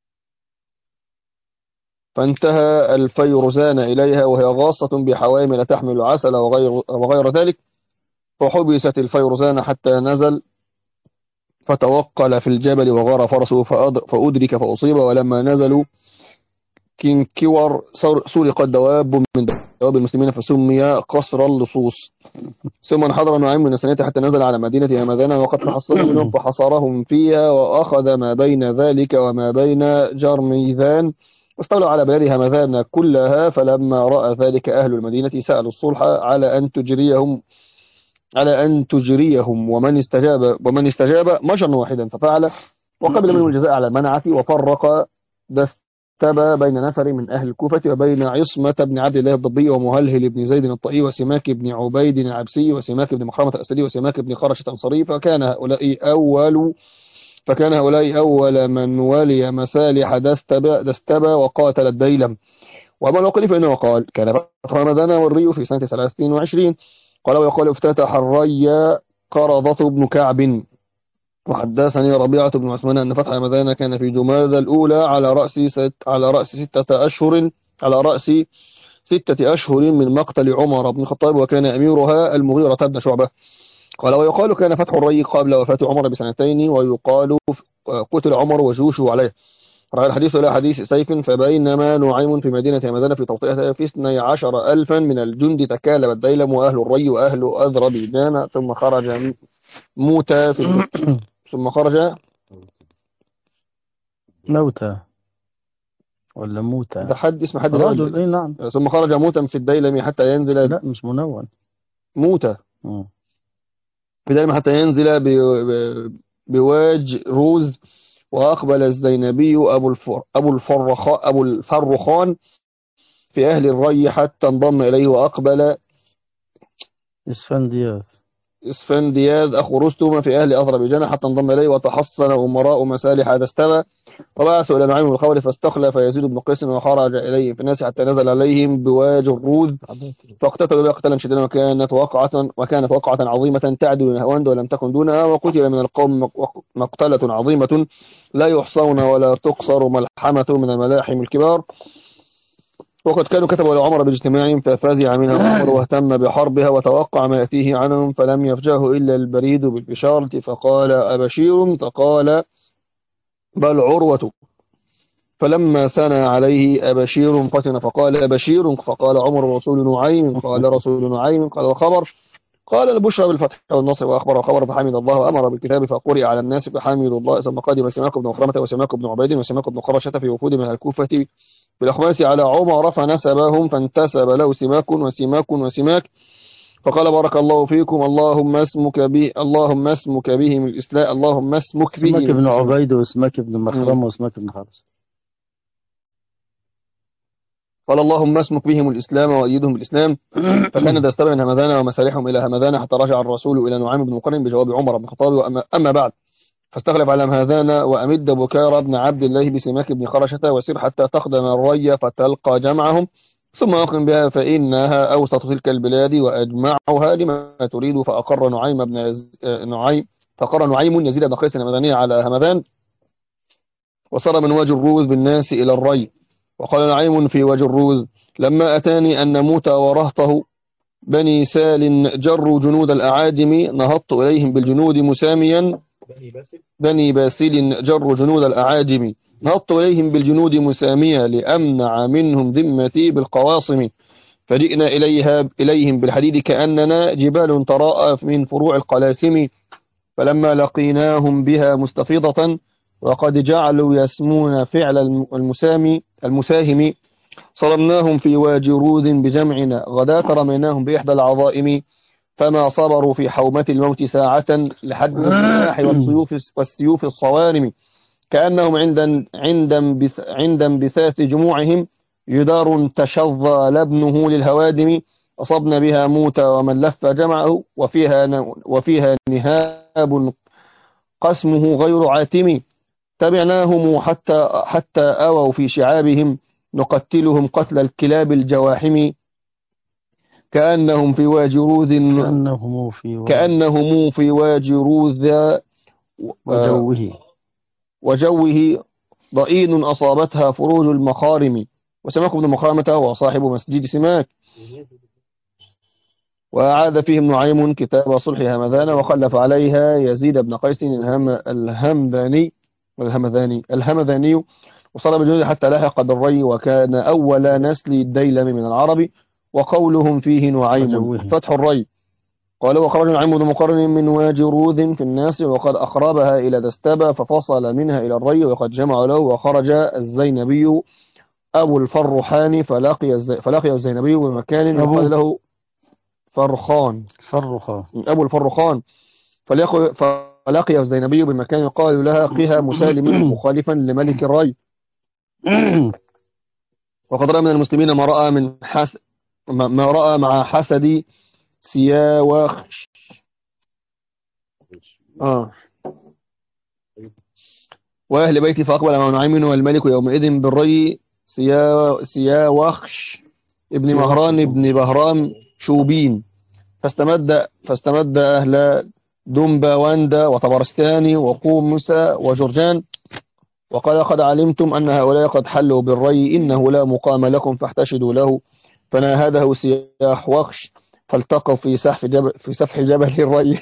[SPEAKER 2] فانتهى الفيرزان إليها وهي غاصة بحوامل تحمل العسل وغير ذلك، فحبست الفيرزان حتى نزل فتوقل في الجبل وغار فرسه فأدرك فأصيب، ولما نزلوا كنكور سرقت دواب من دواب المسلمين فسمي قصر اللصوص. ثم انحدر نعيم من السنة حتى نزل على مدينة همذان، وقد تحصل منهم فحصرهم فيها وأخذ ما بين ذلك وما بين جرميذان، واستولوا على بلاد همذان كلها. فلما رأى ذلك أهل المدينة سألوا الصلح على أن تجريهم ومن استجاب مجرا واحدا ففعل، وقبل منه الجزاء على المنعة، وفرق دستبى بين نفر من أهل الكوفة وبين عصمة بن عبد الله الضبي ومهلهل بن زيد الطائي وسماك بن عبيد العبسي وسماك بن مخرمة الأسدي وسماك بن خرشة الأنصاري، فكان هؤلاء أول من ولي مسالح دستبى وقاتل الديلم. وأما الوقل فإنه قال كان فتح رمضان والري في سنة 23، قال ويقال افتتح الري قرضة بن كعب. وحدثني ربيعة بن عثمان أن فتح رمضان كان في جمادى الأولى على رأس 6 أشهر من مقتل عمر بن الخطاب، وكان أميرها المغيرة بن شعبة. قال ويقال كان فتح الري قبل وفاة عمر ب2 سنين، ويقال قتل عمر وجيوشه عليه. رأى الحديث إلى حديث سيف، فبينما نعيم في مدينة همدان في توطئتها في 12,000 من الجند تكالب الديلم وأهل الري وأهل أذربيجان، ثم خرج موتى ثم خرج
[SPEAKER 1] موتى ولا موتى
[SPEAKER 2] ده حد اسم حد
[SPEAKER 1] رجل. إيه نعم.
[SPEAKER 2] ثم خرج موتا في الديلم حتى ينزل
[SPEAKER 1] لا مش منون.
[SPEAKER 2] موتى في الديلم حتى ينزل بواج روز. وأقبل الزينبي أبو الفرخان في أهل الري حتى انضم إليه، وأقبل إسفندياذ أخو رستم في أهل أذربيجان حتى انضم إليه، وتحصن أمراء مسالح دستبى، وبعثوا إلى نعيم الخول فاستخلف يزيد بن قيس وخرج إليه في الناس حتى نزل عليهم بواج الروذ فاقتتلوا بها قتالا شديدا، وكانت وقعة عظيمة تعدل نهاوند ولم تكن دونها، وقتل من القوم مقتلة عظيمة لا يحصون ولا تقصر ملحمة من الملاحم الكبار. وقد كانوا كتبوا إلى عمر باجتماعهم ففزع منها عمر واهتم بحربها وتوقع ما يأتيه عنهم، فلم يفجه إلا البريد بالبشارة فقال أبشير، فقال بل عروة. فلما سنى عليه أبشير فتن فقال أبشير، فقال عمر رسول نعيم، قال رسول نعيم، قال وخبر، قال البشرى بالفتح والنصر، وأخبر وخبر فحمد الله وأمر بالكتاب فقرئ على الناس فحمد الله. ثم قدم سماك بن مخرمة وسماك بن عبيد وسماك بن خرشة في وفود من الكوفة بالأخماس على عمر فنسبهم، فانتسب له وسماك، فقال بارك الله فيكم، اللهم اسمك بهم الإسلام، اللهم اسمك بهم
[SPEAKER 1] سماك بن عبيد وسماك بن مخرمة وسماك بن خرشة.
[SPEAKER 2] قال اللهم اسمك بهم الإسلام وأيدهم بالإسلام. فكان دستبى من همذان ومسالحهم إلى همذان حتى رجع الرسول إلى نعيم بن مقرن بجواب عمر بن الخطاب. أما بعد، فاستخلف على همذان وأمد بكار بن عبد الله بسماك بن خرشة وسير حتى تقدم الري فتلقى جمعهم، ثم أقم بها فإنها أوسط تلك البلاد وأجمعها لما تريد. فأقر نعيم يزيد بن قيس المدني على همذان، وصار من وجه الروذ بالناس إلى الري. وقال نعيم في وجه الروذ لما أتاني أن موتى ورهطه بني سال جروا جنود الأعاجم نهضت إليهم بالجنود مساميا. بني باسل جروا جنود الأعاجم نهضت إليهم بالجنود مساميا لأمنع منهم ذمتي بالقواصم، فجئنا إليهم بالحديد كأننا جبال تراءى من فروع القلاسم، فلما لقيناهم بها مستفيضة وقد جعلوا يسمون فعل المساهم صرمناهم في وادي روذ بجمعنا غداة رميناهم بإحدى العظائم، فما صبروا في حومة الموت ساعة لحد الرياح والسيوف الصوارم، كأنهم عند انبثاث جموعهم جدار تشظى لبنه للهوادم، أصبنا بها موتى ومن لف جمعه وفيها نهاب قسمه غير عاتم، تبعناهم حتى أووا في شعابهم نقتلهم قتل الكلاب الجواحم كأنهم في واجروذ كأنهم في واجروذ
[SPEAKER 1] وجوه
[SPEAKER 2] وجوه ضئين أصابتها فروج المخارم. وسماك بن مخرمة هو صاحب مسجد سماك. وأعاد فيهم نعيم كتاب صلح همذان وخلف عليها يزيد بن قيس الهمذاني وصار بالجنود حتى لحق بالري وكان أول نسل الديلم من العرب. وقولهم فيه نعيم
[SPEAKER 1] وجوه.
[SPEAKER 2] فتح الري. قال وخرج نعيم بن مقرن من وادي روذ في الناس وقد أخربها إلى دستبة ففصل منها إلى الري وقد جمع له. وخرج الزينبي أبو الفرحان فلقي الزينبي بمكان يقال له فرخان أبو الفرخان فلقي الزينبي بمكان يقال لها قها مسالم مخالفا لملك الري. وقد رأى من المسلمين ما رأى مع حسد سياوخش وأهل بيتي فأقبل مع نعيم والملك يومئذ بالري سياوخش ابن مهران ابن بهرام شوبين فاستمد أهل دنباوند وطبرستان وقومس وجرجان وقال قد علمتم أن هؤلاء قد حلوا بالري إنه لا مقام لكم فاحتشدوا له. فناهده سياح وخش فالتقوا في سفح جبل الري.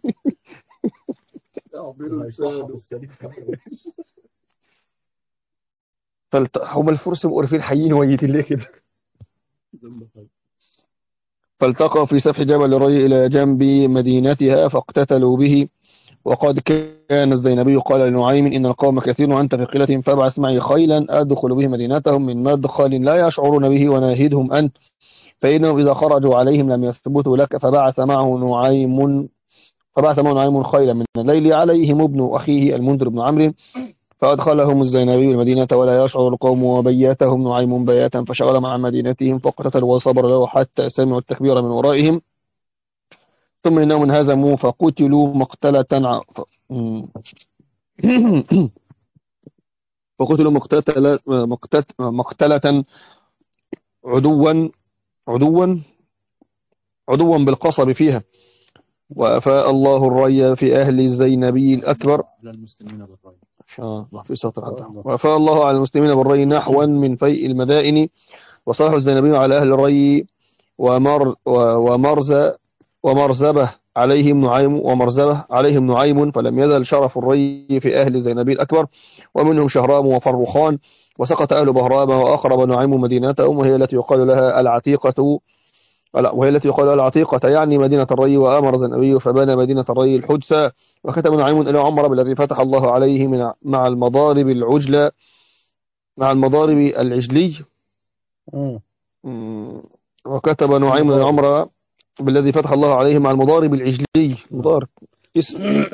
[SPEAKER 2] هم الفرس بقرفين حيين ويتين ليه كده. فالتقوا في سفح جبل الري إلى جنب مدينتها فاقتتلوا به. وقد كان الزينبي قال لنعيم إن القوم كثير وأنت في قلة فابعث معي خيلا أدخل به مدينتهم من مدخل لا يشعرون به وناهدهم أنت فإنهم إذا خرجوا عليهم لم يثبتوا لك. فبعث معه نعيم خيلا من الليل عليهم ابن أخيه المنذر بن عمرو فأدخلهم الزينبي المدينة ولا يشعر القوم وبيتهم نعيم بياتا فشغل مع مدينتهم فاقتتلوا وصبر له حتى سمعوا التكبير من ورائهم ثم إنهم انهزموا فقتلوا مقتلة عدوا بالقصب فيها. وأفاء الله الري في أهل الزينبي الأكبر وأفاء الله على المسلمين بالري نحوا من فيء المدائن وصالح الزينبي على أهل الري ومرزبة عليهم نعيم فلم يزل شرف الري في أهل الزينبي الأكبر ومنهم شهرام وفرخان. وسقط أهل بهرام وأقرب نعيم مدينتهم وهي التي يقال لها العتيقة يعني مدينة الري. وأمر الزينبي فبنى مدينة الري الحدثة. وكتب نعيم إلى عمر بالذي فتح الله عليه مع المضارب العجلي. وكتب نعيم إلى عمر بالذي فتح الله عليه مع المضارب العجلي مضارب اسم.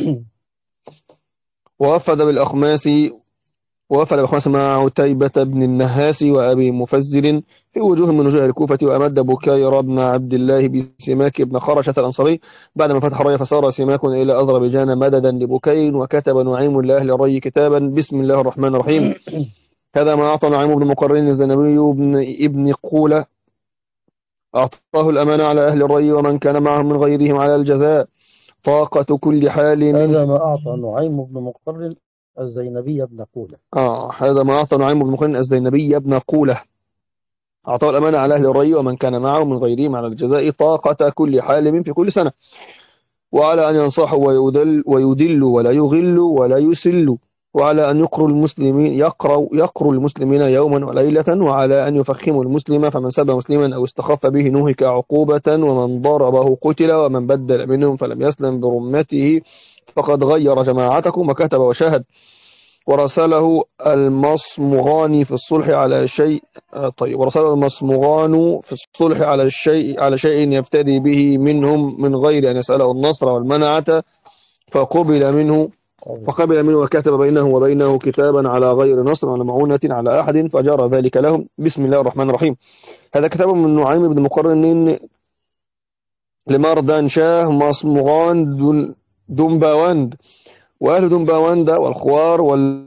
[SPEAKER 2] ووفد بالأخماس مع عتيبة بن النهاس وأبي مفزر في وجوه من وجوه الكوفة. وأمد بكير بن عبد الله بسماك بن خرشة الأنصاري بعدما فتح الري فصار سماك إلى أذربيجان مددا لبكير. وكتب نعيم لأهل الري كتابا بسم الله الرحمن الرحيم. هذا ما أعطى نعيم بن مقرن الزنبي ابن قولة أعطاه الأمانة على أهل الري ومن كان معهم من غيرهم على الجزاء طاقة كل حال.
[SPEAKER 1] هذا ما أعطى نعيم بن مقرن الزينبي بن قولة.
[SPEAKER 2] هذا ما أعطى نعيم بن مقرن الزينبي بن قولة أعطاه الأمانة على أهل الري ومن كان معهم من غيرهم على الجزاء طاقة كل حال في كل سنة وعلى أن ينصحوا ويدلوا ولا يغلوا ولا يسلوا وعلى أن يقروا المسلمين يوما وليلة وعلى أن يفخموا المسلم فمن سب مسلما أو استخف به نهك عقوبة ومن ضربه قتل ومن بدل منهم فلم يسلم برمته فقد غير جماعتكم. وكتب وشاهد. ورسله المصمغان في الصلح على شيء ورسله المصمغان في الصلح على شيء يفتدي به منهم من غير أن يسأله النصر والمنعة فقبل منه وكتب بينه وبينه كتابا على غير نصر ولا معونة على أحد فجرى ذلك لهم. بسم الله الرحمن الرحيم. هذا كتاب من نعيم بن مقرن لمردان شاه مصمغان دنباوند وأهل دنباوند والخوار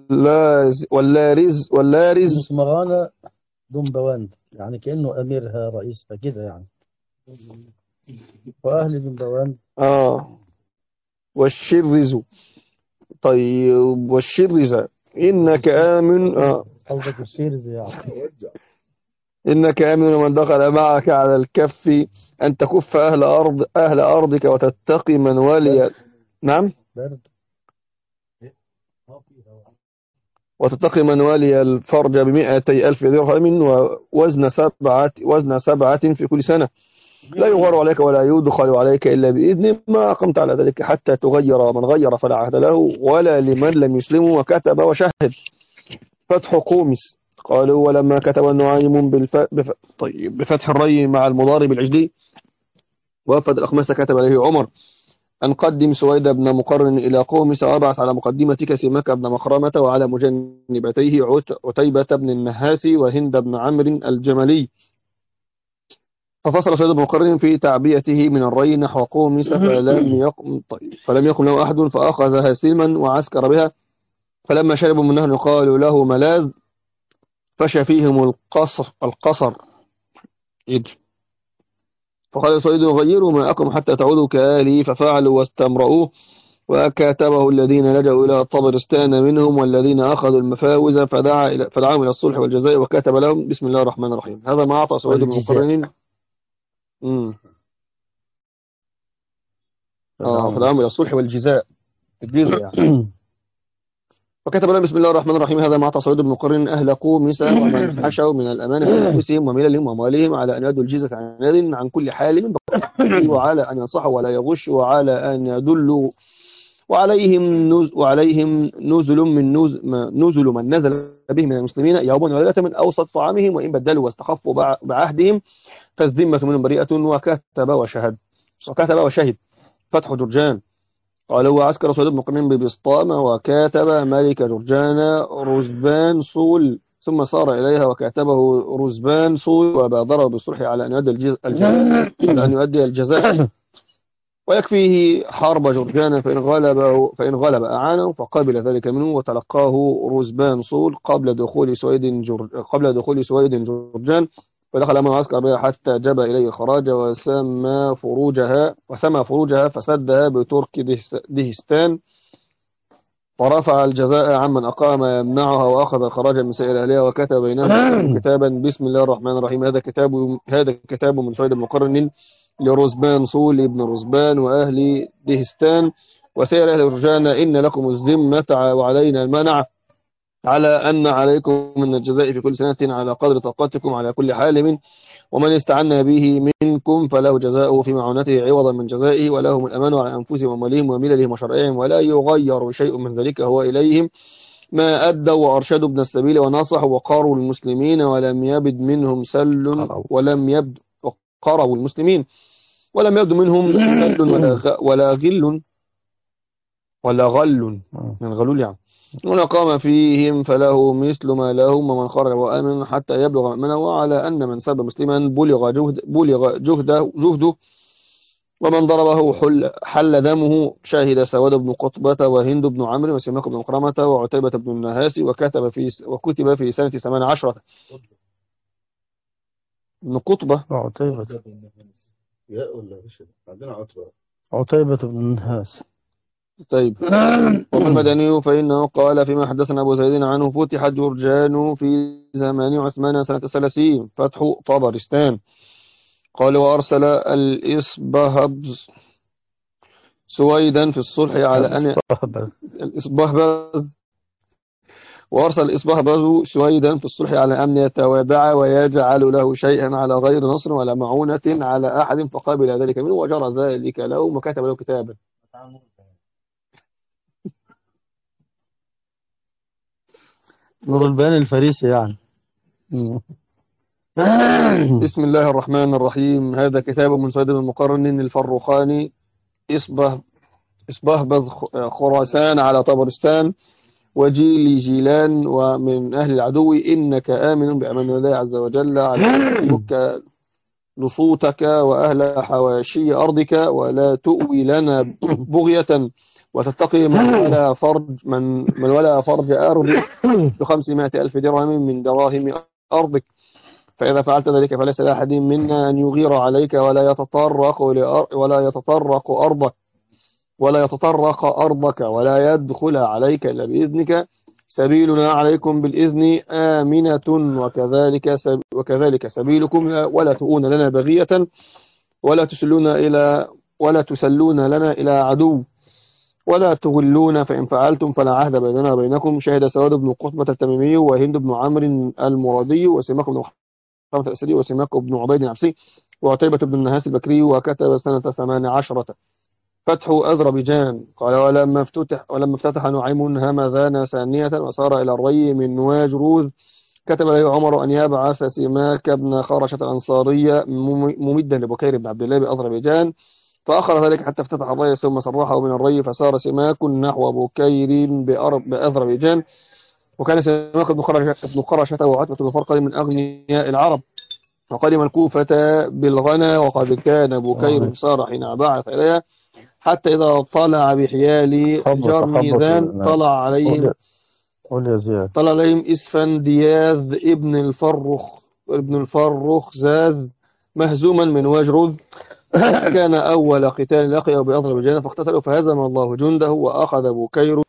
[SPEAKER 2] واللارز
[SPEAKER 1] اسمغانة دنبواند، يعني كأنه أميرها رئيسها كده يعني. وأهل دنبواند
[SPEAKER 2] والشرز. طيب والشرز إنك آمن
[SPEAKER 1] قصدك الشيرز يعني.
[SPEAKER 2] إنك آمن من دخل معك على الكف أن تكف أهل أرضك وتتقي من ولي. نعم.
[SPEAKER 1] برد.
[SPEAKER 2] وتتقي من ولي الفرج ب200,000 درهم وزن سبعة في كل سنة، لا يغار عليك ولا يدخل عليك إلا بإذن ما أقمت على ذلك حتى تغير من غير فلا عهد له ولا لمن لم يسلم وكتب وشهد. فتح قومس. قالوا ولما كتب النعيم بفتح الري مع المضارب العجلي وفد الأخمس كتب عليه عمر أن قدم سويد بن مقرن إلى قومس وأبعث على مقدمتك سماك بن مخرمة وعلى مجانبتيه عتيبة بن النهاس وهند بن عمرو الجملي. ففصل سويد بن مقرن في تعبيته من الري نحو قومس فلم يقم له أحد فأخذها سلما وعسكر بها. فلما شربوا من نهر قالوا له ملاذ فشى فيهم القصر فقال سويد غيروا ما أقم حتى تعودوا كآله ففعلوا واستمرؤوه. وكاتبه الذين لجأوا إلى طبرستان منهم والذين أخذوا المفاوز فدعاهم إلى الصلح والجزاء وكتب لهم بسم الله الرحمن الرحيم. هذا ما أعطى سويد بن مقرن. فدعاهم إلى الصلح والجزاء الجزاء يعني. وكتب لهم بسم الله الرحمن الرحيم. هذا ما أعطى سويد بن مقرن أهل قومس ومن حشوا من الأمان في أنفسهم ومللهم وأموالهم على أن يدوا الجزة عن يد عن كل حال من بقى وعلى أن ينصحوا ولا يغشوا وعلى أن يدلوا وعليهم نزل من نزل به من المسلمين يوما وليلة من أوسط طعامهم وإن بدلوا واستخفوا بعهدهم فالذمة منهم بريئة. وكتب وشهد. فتح جرجان. قال هو عسكر سويد بن مقرن ببسطام وكاتب ملك جرجان رزبان صول ثم صار إليها وكاتبه رزبان صول وبادره بالصلح على أن يؤدي الجزاء ويكفيه حرب جرجان فإن غلب أعانه فقبل ذلك منه وتلقاه رزبان صول قبل دخول سويد جرجان فدخل معه عسكر بها حتى جب إليه الخراج وسمى فروجها فسدها بترك دهستان ورفع الجزاء عمن أقام يمنعها وأخذ خراجا من سائر أهلها وكتب بينهم كتابا بسم الله الرحمن الرحيم. هذا كتاب من سويد مقرن لرزبان صول ابن رزبان وأهل دهستان وسائر أهل رجان إن لكم الذمة وعلينا المنع على أن عليكم من الجزاء في كل سنة على قدر طاقتكم على كل حال ومن استعنا به منكم فله جزاؤه في معونته عوضا من جزائه ولهم الأمان على أنفسهم ومالهم ومللهم وشرائعهم ولا يغير شيء من ذلك هو إليهم ما أدوا وأرشدوا ابن السبيل ونصحوا وقاروا المسلمين ولم يبد منهم سل وقاروا المسلمين ولم يبد منهم سل ولا غل من غلول يعني. ومن قام فيهم فله مثل ما لهم ومن خرج وآمن حتى يبلغ مأمنه وعلى أن من سب مسلما بلغ جهده ومن ضربه حل دمه. شاهد سواد بن قطبة وهند بن عمرو وسماك بن مكرمة وعتيبة بن النهاس وكتب في سنة 18 ابن قطبة
[SPEAKER 1] عتيبة بن النهاس.
[SPEAKER 2] طيب. وفي المدني فإنه قال فيما حدثنا أبو زيد عنه فتح جرجان في زمان عثمان سنة 30 فتح طبرستان. قال وأرسل الإصبهبز سويدا في الصلح على أن سويدا في الصلح على أن يتوادع ويجعل له شيئا على غير نصر ولا معونة على أحد فقابل ذلك منه وجرى ذلك له وكتب له كتابا.
[SPEAKER 1] نور البيان الفريسي يعني.
[SPEAKER 2] بسم الله الرحمن الرحيم. هذا كتاب من سويد بن مقرن الفرخاني إصبهبذ خراسان على طبرستان جيلان ومن أهل العدو إنك آمن بأمان الله عز وجل على لصوتك وأهل حواشي أرضك ولا تؤوي لنا بغية وتتقي من ولا فرج أرض ب500,000 درهم من دراهم أرضك. فإذا فعلت ذلك فليس لأحد منا أن يغير عليك ولا يتطرق أرضك ولا يدخل عليك إلا بإذنك. سبيلنا عليكم بالإذن آمنة، وكذلك سبيلكم، ولا تؤون لنا بغية ولا تسلون لنا إلى عدو ولا تغلون، فإن فعلتم فلا عهد بيننا وبينكم. شهد سواد بن قطبة التميمي وهند بن عمرو المرادي وسماك بن محمد الأسري وسماك بن عبيد العبسي وعتيبة بن النهاس البكري، وكتب سنة 18. فتح أذربيجان. قال ولما افتتح نعيم همذان ثانية وسار إلى الري من واجروذ، كتب له عمر أن يبعث سماك بن خرشة الأنصارية ممدا لبكير بن عبد الله بأذربيجان، فأخر ذلك حتى افتتح الري ثم صرحه من الري، فسار سماك نحو بكير بأذربيجان. وكان سماك بن خرشة وعتبة بن فرقد من أغنياء العرب، وقدم الكوفة بالغنى، وقد كان بكير سار حين بعث إليها، حتى إذا طلع بحيال جرميذان طلع عليهم إسفندياذ ابن الفرخزاذ مهزوما من واجرذ. كان أول قتال لقيه بأذربيجان فاقتتلوا، فهزم الله جنده، وأخذ بكير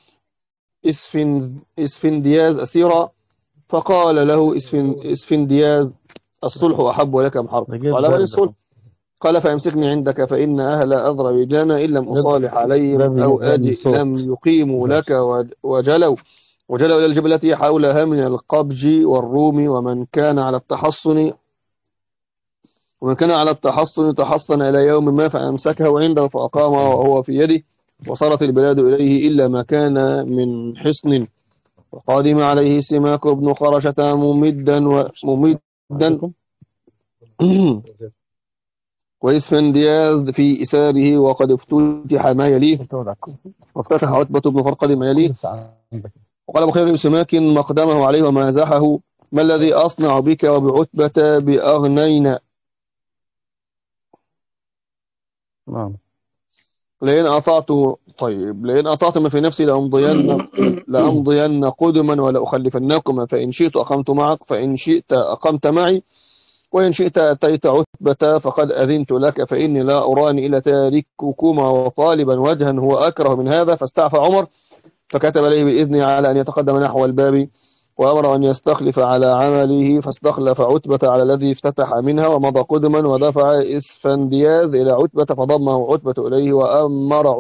[SPEAKER 2] إسفندياز أسيرا، فقال له إسفندياز: الصلح أحب لك من حرب. قال: بل الصلح. قال: فأمسكني عندك، فإن أهل أذربيجان إن لم أصالح عليهم أو أجئ لم يقيموا لك، وجلوا إلى الجبلة حولها من القبج والروم، ومن كان على التحصن تحصن إلى يوم ما، فأمسكه عنده فأقام وهو في يده، وصارت البلاد إليه إلا ما كان من حصن. وقادم عليه سماك بن خرشة ممدا وإسفندياذ في إساره، وقد افتتح ما يليه، وافتتح عتبة بن فرقد ما يليه. وقال بخير سماك مقدمه عليه ومازحه: ما الذي أصنع بك وبعتبة بأغنينا؟ لئن أطعت ما في نفسي لأمضين قدما ولا أخلفنكما، فإن شئت أقمت معك، فإن شئت أقمت معي، وإن شئت أتيت عتبة فقد أذنت لك، فإني لا أراني إلا تارككما وطالبا وجها هو أكره من هذا. فاستعفى عمر، فكتب إليه بإذنه على أن يتقدم نحو الباب، وأمر أن يستخلف على عمله، فاستخلف عتبة على الذي افتتح منها، ومضى قدما، ودفع إسفندياذ إلى عتبة، فضمه عتبة إليه، وأمر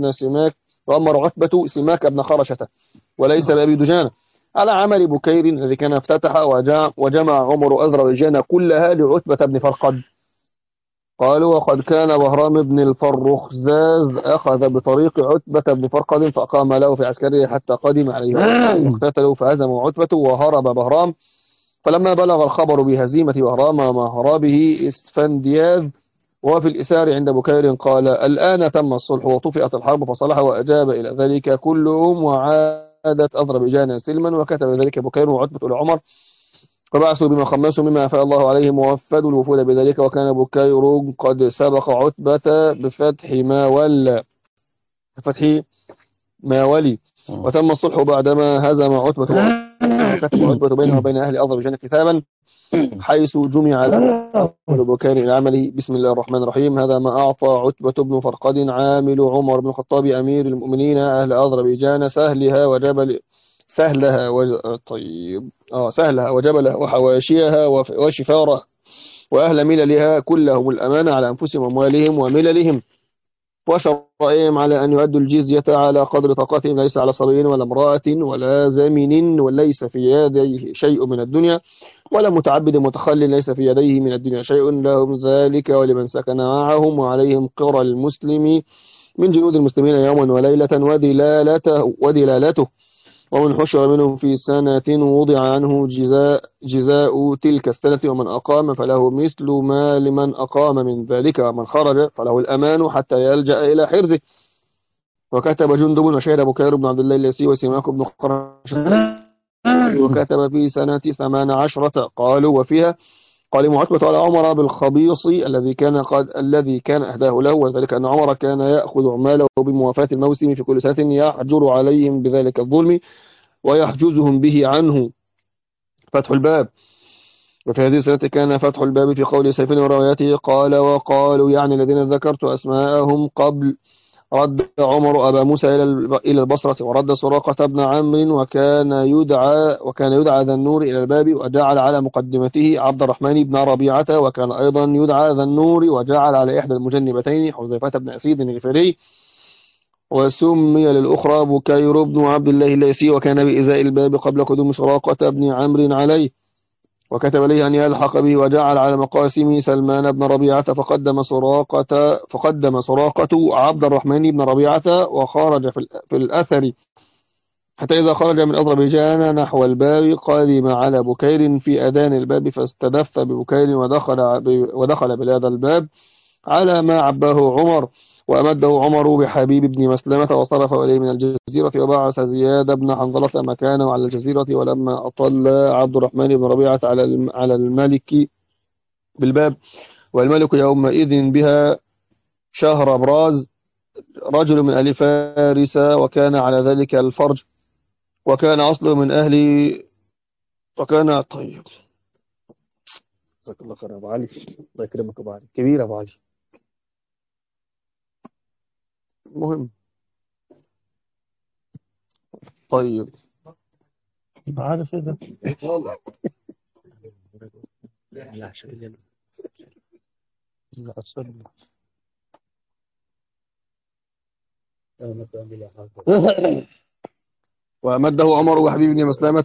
[SPEAKER 2] عتبة سماك بن خرشة وليس بأبي دجانة على عمل بكير الذي كان افتتح، وجمع عمر أذربيجان كلها لعتبة بن فرقد. قالوا: وقد كان بهرام بن الفرخزاز أخذ بطريق عتبة بن فرقد، فأقام له في عسكره حتى قدم عليه واقتتلوا، فهزموا عتبة وهرب بهرام. فلما بلغ الخبر بهزيمة بهرام مهر به إسفندياذ وفي الإسار عند بكير، قال: الآن تم الصلح وطفئت الحرب، فصلح وأجاب إلى ذلك كلهم، وعادت أذربيجان سلما. وكتب ذلك بكير وعتبة لعمر، فبعثوا بما خمسوا مما أفاء الله عليهم، ووفدوا الوفود بذلك. وكان بكير قد سبق عتبة بفتح ما ولي، وتم الصلح بعدما هزم عتبة، وكتب عتبة بينه وبين أهل أذربيجان كتابا، حيث جمع الأمر بكير إلى عمله. بسم الله الرحمن الرحيم. هذا ما أعطى عتبة بن فرقد عامل عمر بن الخطاب أمير المؤمنين أهل أذربيجان سهلها وجبلها وحواشيها وشفارها وأهل مللها كلهم الأمانة على أنفسهم وأموالهم ومللهم، وشرائهم على أن يؤدوا الجزية على قدر طاقتهم، ليس على صبي ولا امرأة ولا زمن وليس في يديه شيء من الدنيا، ولا متعبد متخل ليس في يديه من الدنيا شيء، لهم ذلك ولمن سكن معهم، وعليهم قرى المسلم من جنود المسلمين يوما وليلة ودلالته. ومن حشر منهم في سنة وضع عنه جزاء تلك السنة، ومن أقام فله مثل ما لمن أقام من ذلك، ومن خرج فله الأمان حتى يلجأ إلى حرزه. وكتب جندب وشهد بكير بن عبد الله الليثي وسماك بن خرشة، وكتب في سنة 18 قالوا وفيها: قال عتبة على عمر بالخبيص الذي كان أهداه له، وذلك أن عمر كان يأخذ عماله بموافاة الموسم في كل سنة يحجر عليهم بذلك الظلم ويحجزهم به عنه. فتح الباب. وفي هذه السنة كان فتح الباب في قول سيف ورواياته قال وقالوا يعني الذين ذكرت أسماءهم قبل. رد عمر أبا موسى إلى البصرة، ورد سراقة بن عمرو وكان يدعى ذا النور إلى الباب، وجعل على مقدمته عبد الرحمن بن ربيعة، وكان أيضا يدعى ذا النور، وجعل على إحدى المجنبتين حذيفة بن أسيد الغفاري، وسمي للأخرى بكير بن عبد الله الليثي، وكان بإزاء الباب قبل قدوم سراقة بن عمرو عليه، وكتب لي أن يلحق به، وجعل على مقاسم سلمان بن ربيعة، فقدم سراقة عبد الرحمن بن ربيعة، وخرج في الأثر حتى إذا خرج من أذربيجان نحو الباب قادم على بكير في أذان الباب، فاستدف ببكير ودخل بلاد الباب على ما عباه عمر، وأمده عمر بحبيب بن مسلمة، وصرف إليه من الجزيرة، وبعث زياد بن حنظلة مكانه على الجزيرة. ولما أطل عبد الرحمن بن ربيعة على الملك بالباب، والملك يومئذ بها شهر براز رجل من أهل فارس، وكان على ذلك الفرج، وكان أصله من أهل، وكان طيب. جزاك الله خير يا أبو علي، الله يكرمك أبو علي، كبير أبو علي. مهم. طيب
[SPEAKER 1] عارف ايه ده؟
[SPEAKER 2] وأمده عمر وحبيب بن مسلمة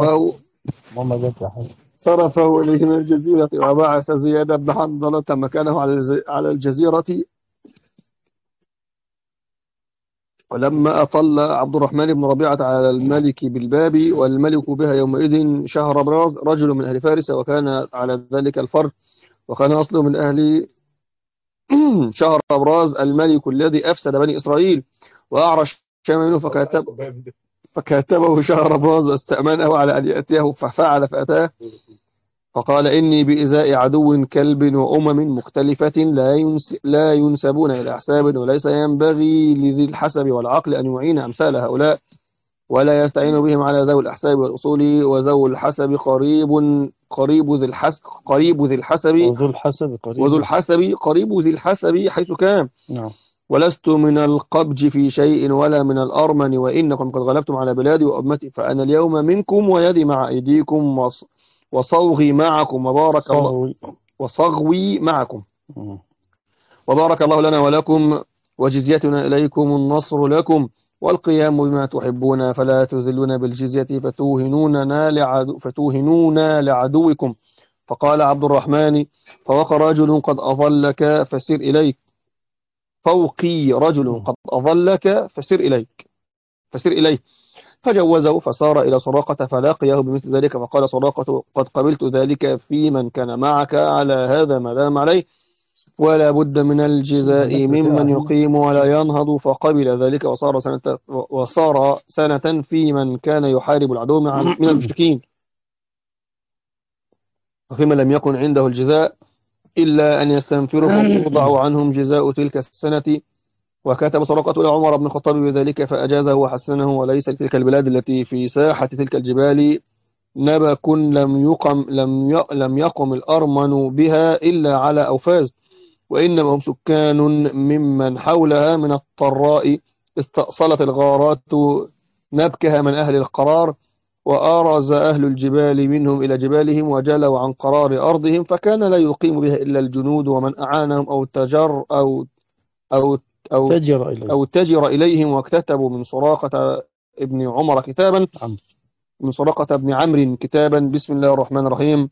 [SPEAKER 2] صرفه إليه من الجزيرة، وبعث زياد بن حنظلة مكانه على الجزيرة. ولما أطل عبد الرحمن بن ربيعة على الملك بالباب، والملك بها يومئذ شهر براز رجل من أهل فارس، وكان على ذلك الفرج، وكان أصله من أهل شهر براز الملك الذي أفسد بني إسرائيل، وأعرش شام منه، فكاتبه شهر براز واستأمنه على أن يأتيه، ففعل فأتاه، فقال إني بإزاء عدو كلب وأمم مختلفة لا ينسبون إلى أحساب، وليس ينبغي لذي الحسب والعقل أن يعين أمثال هؤلاء، ولا يستعين بهم على ذوي الأحساب والأصول، وذو الحسب قريب ذي الحسب قريب ذي الحسب حيث كان.
[SPEAKER 1] نعم.
[SPEAKER 2] ولست من القبج في شيء ولا من الأرمن، وإنكم قد غلبتم على بلادي وأمتي، فأنا اليوم منكم ويدي مع أيديكم وصوغي معكم، وصغوي معكم، وبارك الله لنا ولكم، وجزيتنا إليكم النصر لكم، والقيام بما تحبون، فلا تذلون بالجزية فتوهنونا لعدوكم. فقال عبد الرحمن فوقى رجل قد أظلك فسر إليك، فوقي رجل قد أظلك فسر إليه، فجوزه فسار إلى سراقة فلاقيه بمثل ذلك، فقال سراقة قد قبلت ذلك في من كان معك على هذا ما دام عليه، ولا بد من الجزاء ممن يقيم ولا ينهض، فقبل ذلك، وصار سنة في من كان يحارب العدو من المشركين، وفيما لم يكن عنده الجزاء إلا أن يستنفروا فيوضع عنهم جزاء تلك السنة. وكتب سراقة إلى عمر بن الخطاب بذلك فأجازه وحسنه، وليس لتلك البلاد التي في ساحة تلك الجبال نبك لم يقم الأرمن بها إلا على أوفاز، وإنما هم سكان ممن حولها من الطراء، استأصلت الغارات نبكها من أهل القرار، وأرز أهل الجبال منهم إلى جبالهم، وجلوا عن قرار أرضهم، فكان لا يقيم بها إلا الجنود ومن أعانهم أو تجر إليهم. واكتتبوا من سراقة ابن عمر كتابا، من سراقة ابن عمرو كتابا، بسم الله الرحمن الرحيم.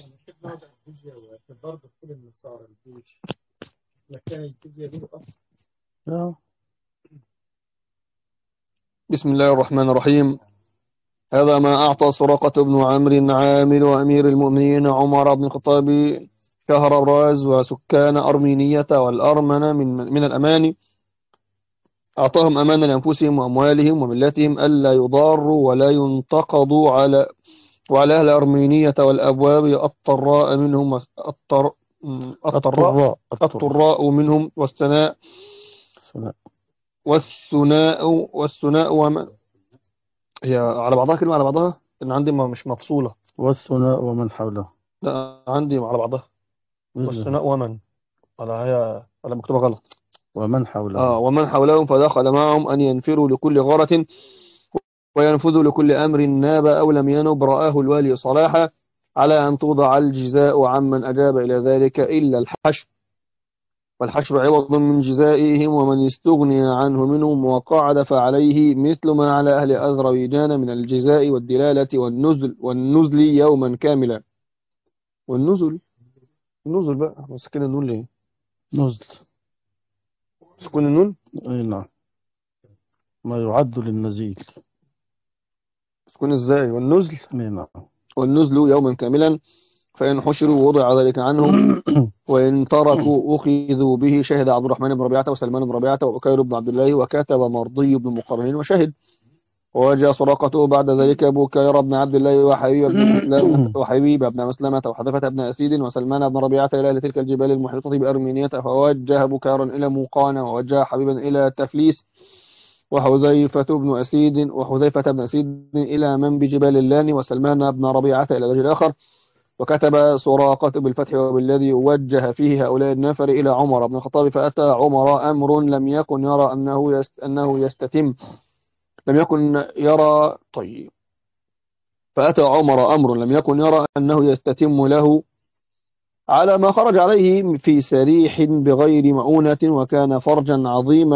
[SPEAKER 2] بسم الله الرحمن الرحيم. هذا ما أعطى سراقة بن عمرو عامل وأمير المؤمنين عمر بن الخطاب شهر براز وسكان أرمينية والأرمن من الأمان، أعطاهم أمانا لأنفسهم وأموالهم وملتهم ألا يضاروا ولا ينتقضوا وعلى أهل الأرمينية والأبواب الطراء منهم الطراء منهم
[SPEAKER 1] ثناء.
[SPEAKER 2] والثناء هي على بعضها كلمة على بعضها، إن عندي مش مفصولة.
[SPEAKER 1] والثناء ومن حوله.
[SPEAKER 2] لا عندي على بعضها.
[SPEAKER 1] مثله.
[SPEAKER 2] والثناء ولا مكتوبة غلط.
[SPEAKER 1] ومن حوله.
[SPEAKER 2] ومن حولهم فدخل معهم أن ينفروا لكل غارة وينفذوا لكل أمر ناب أو لم ينب رآه الوالي صلاحا، على أن توضع الجزاء عمن أجاب إلى ذلك إلا الحشر، والحشر عوض من جزائهم، ومن يستغني عنه منهم وقعد فعليه مثل ما على أهل أذربيجان من الجزاء والدلالة والنزل يوما كاملا. النزل بقى مسكين النون ليه؟
[SPEAKER 1] نزل.
[SPEAKER 2] سكون النون؟
[SPEAKER 1] أي نعم، ما يعد للنزيل.
[SPEAKER 2] سكون ازاي؟ والنزل؟
[SPEAKER 1] أي نعم.
[SPEAKER 2] والنزل يوما كاملا، فإن حشروا وضع ذلك عنهم، وإن تركوا أخذوا به. شهد عبد الرحمن بن ربيعة وسلمان بن ربيعة وبكير بن عبد الله وكتب مرضي بن مقرن وشهد. وجاء سراقته بعد ذلك بكير بن عبد الله وحبيب بن مسلمة وحذفة بن أسيد وسلمان بن ربيعة إلى أهل تلك الجبال المحيطة بأرمينية، فوجه بكيرا إلى موقانة، ووجه حبيبا إلى تفليس، وحذيفة بن أسيد إلى من بجبال اللان، وسلمان بن ربيعة إلى وجه الآخر. وكتب سراقة بالفتح وبالذي وجه فيه هؤلاء النفر إلى عمر بن الخطاب، فأتى عمر أمر لم يكن يرى أنه يستتم. لم يكن يرى طيب فأتى عمر أمر لم يكن يرى أنه يستتم له على ما خرج عليه في سريح بغير مؤونة، وكان فرجا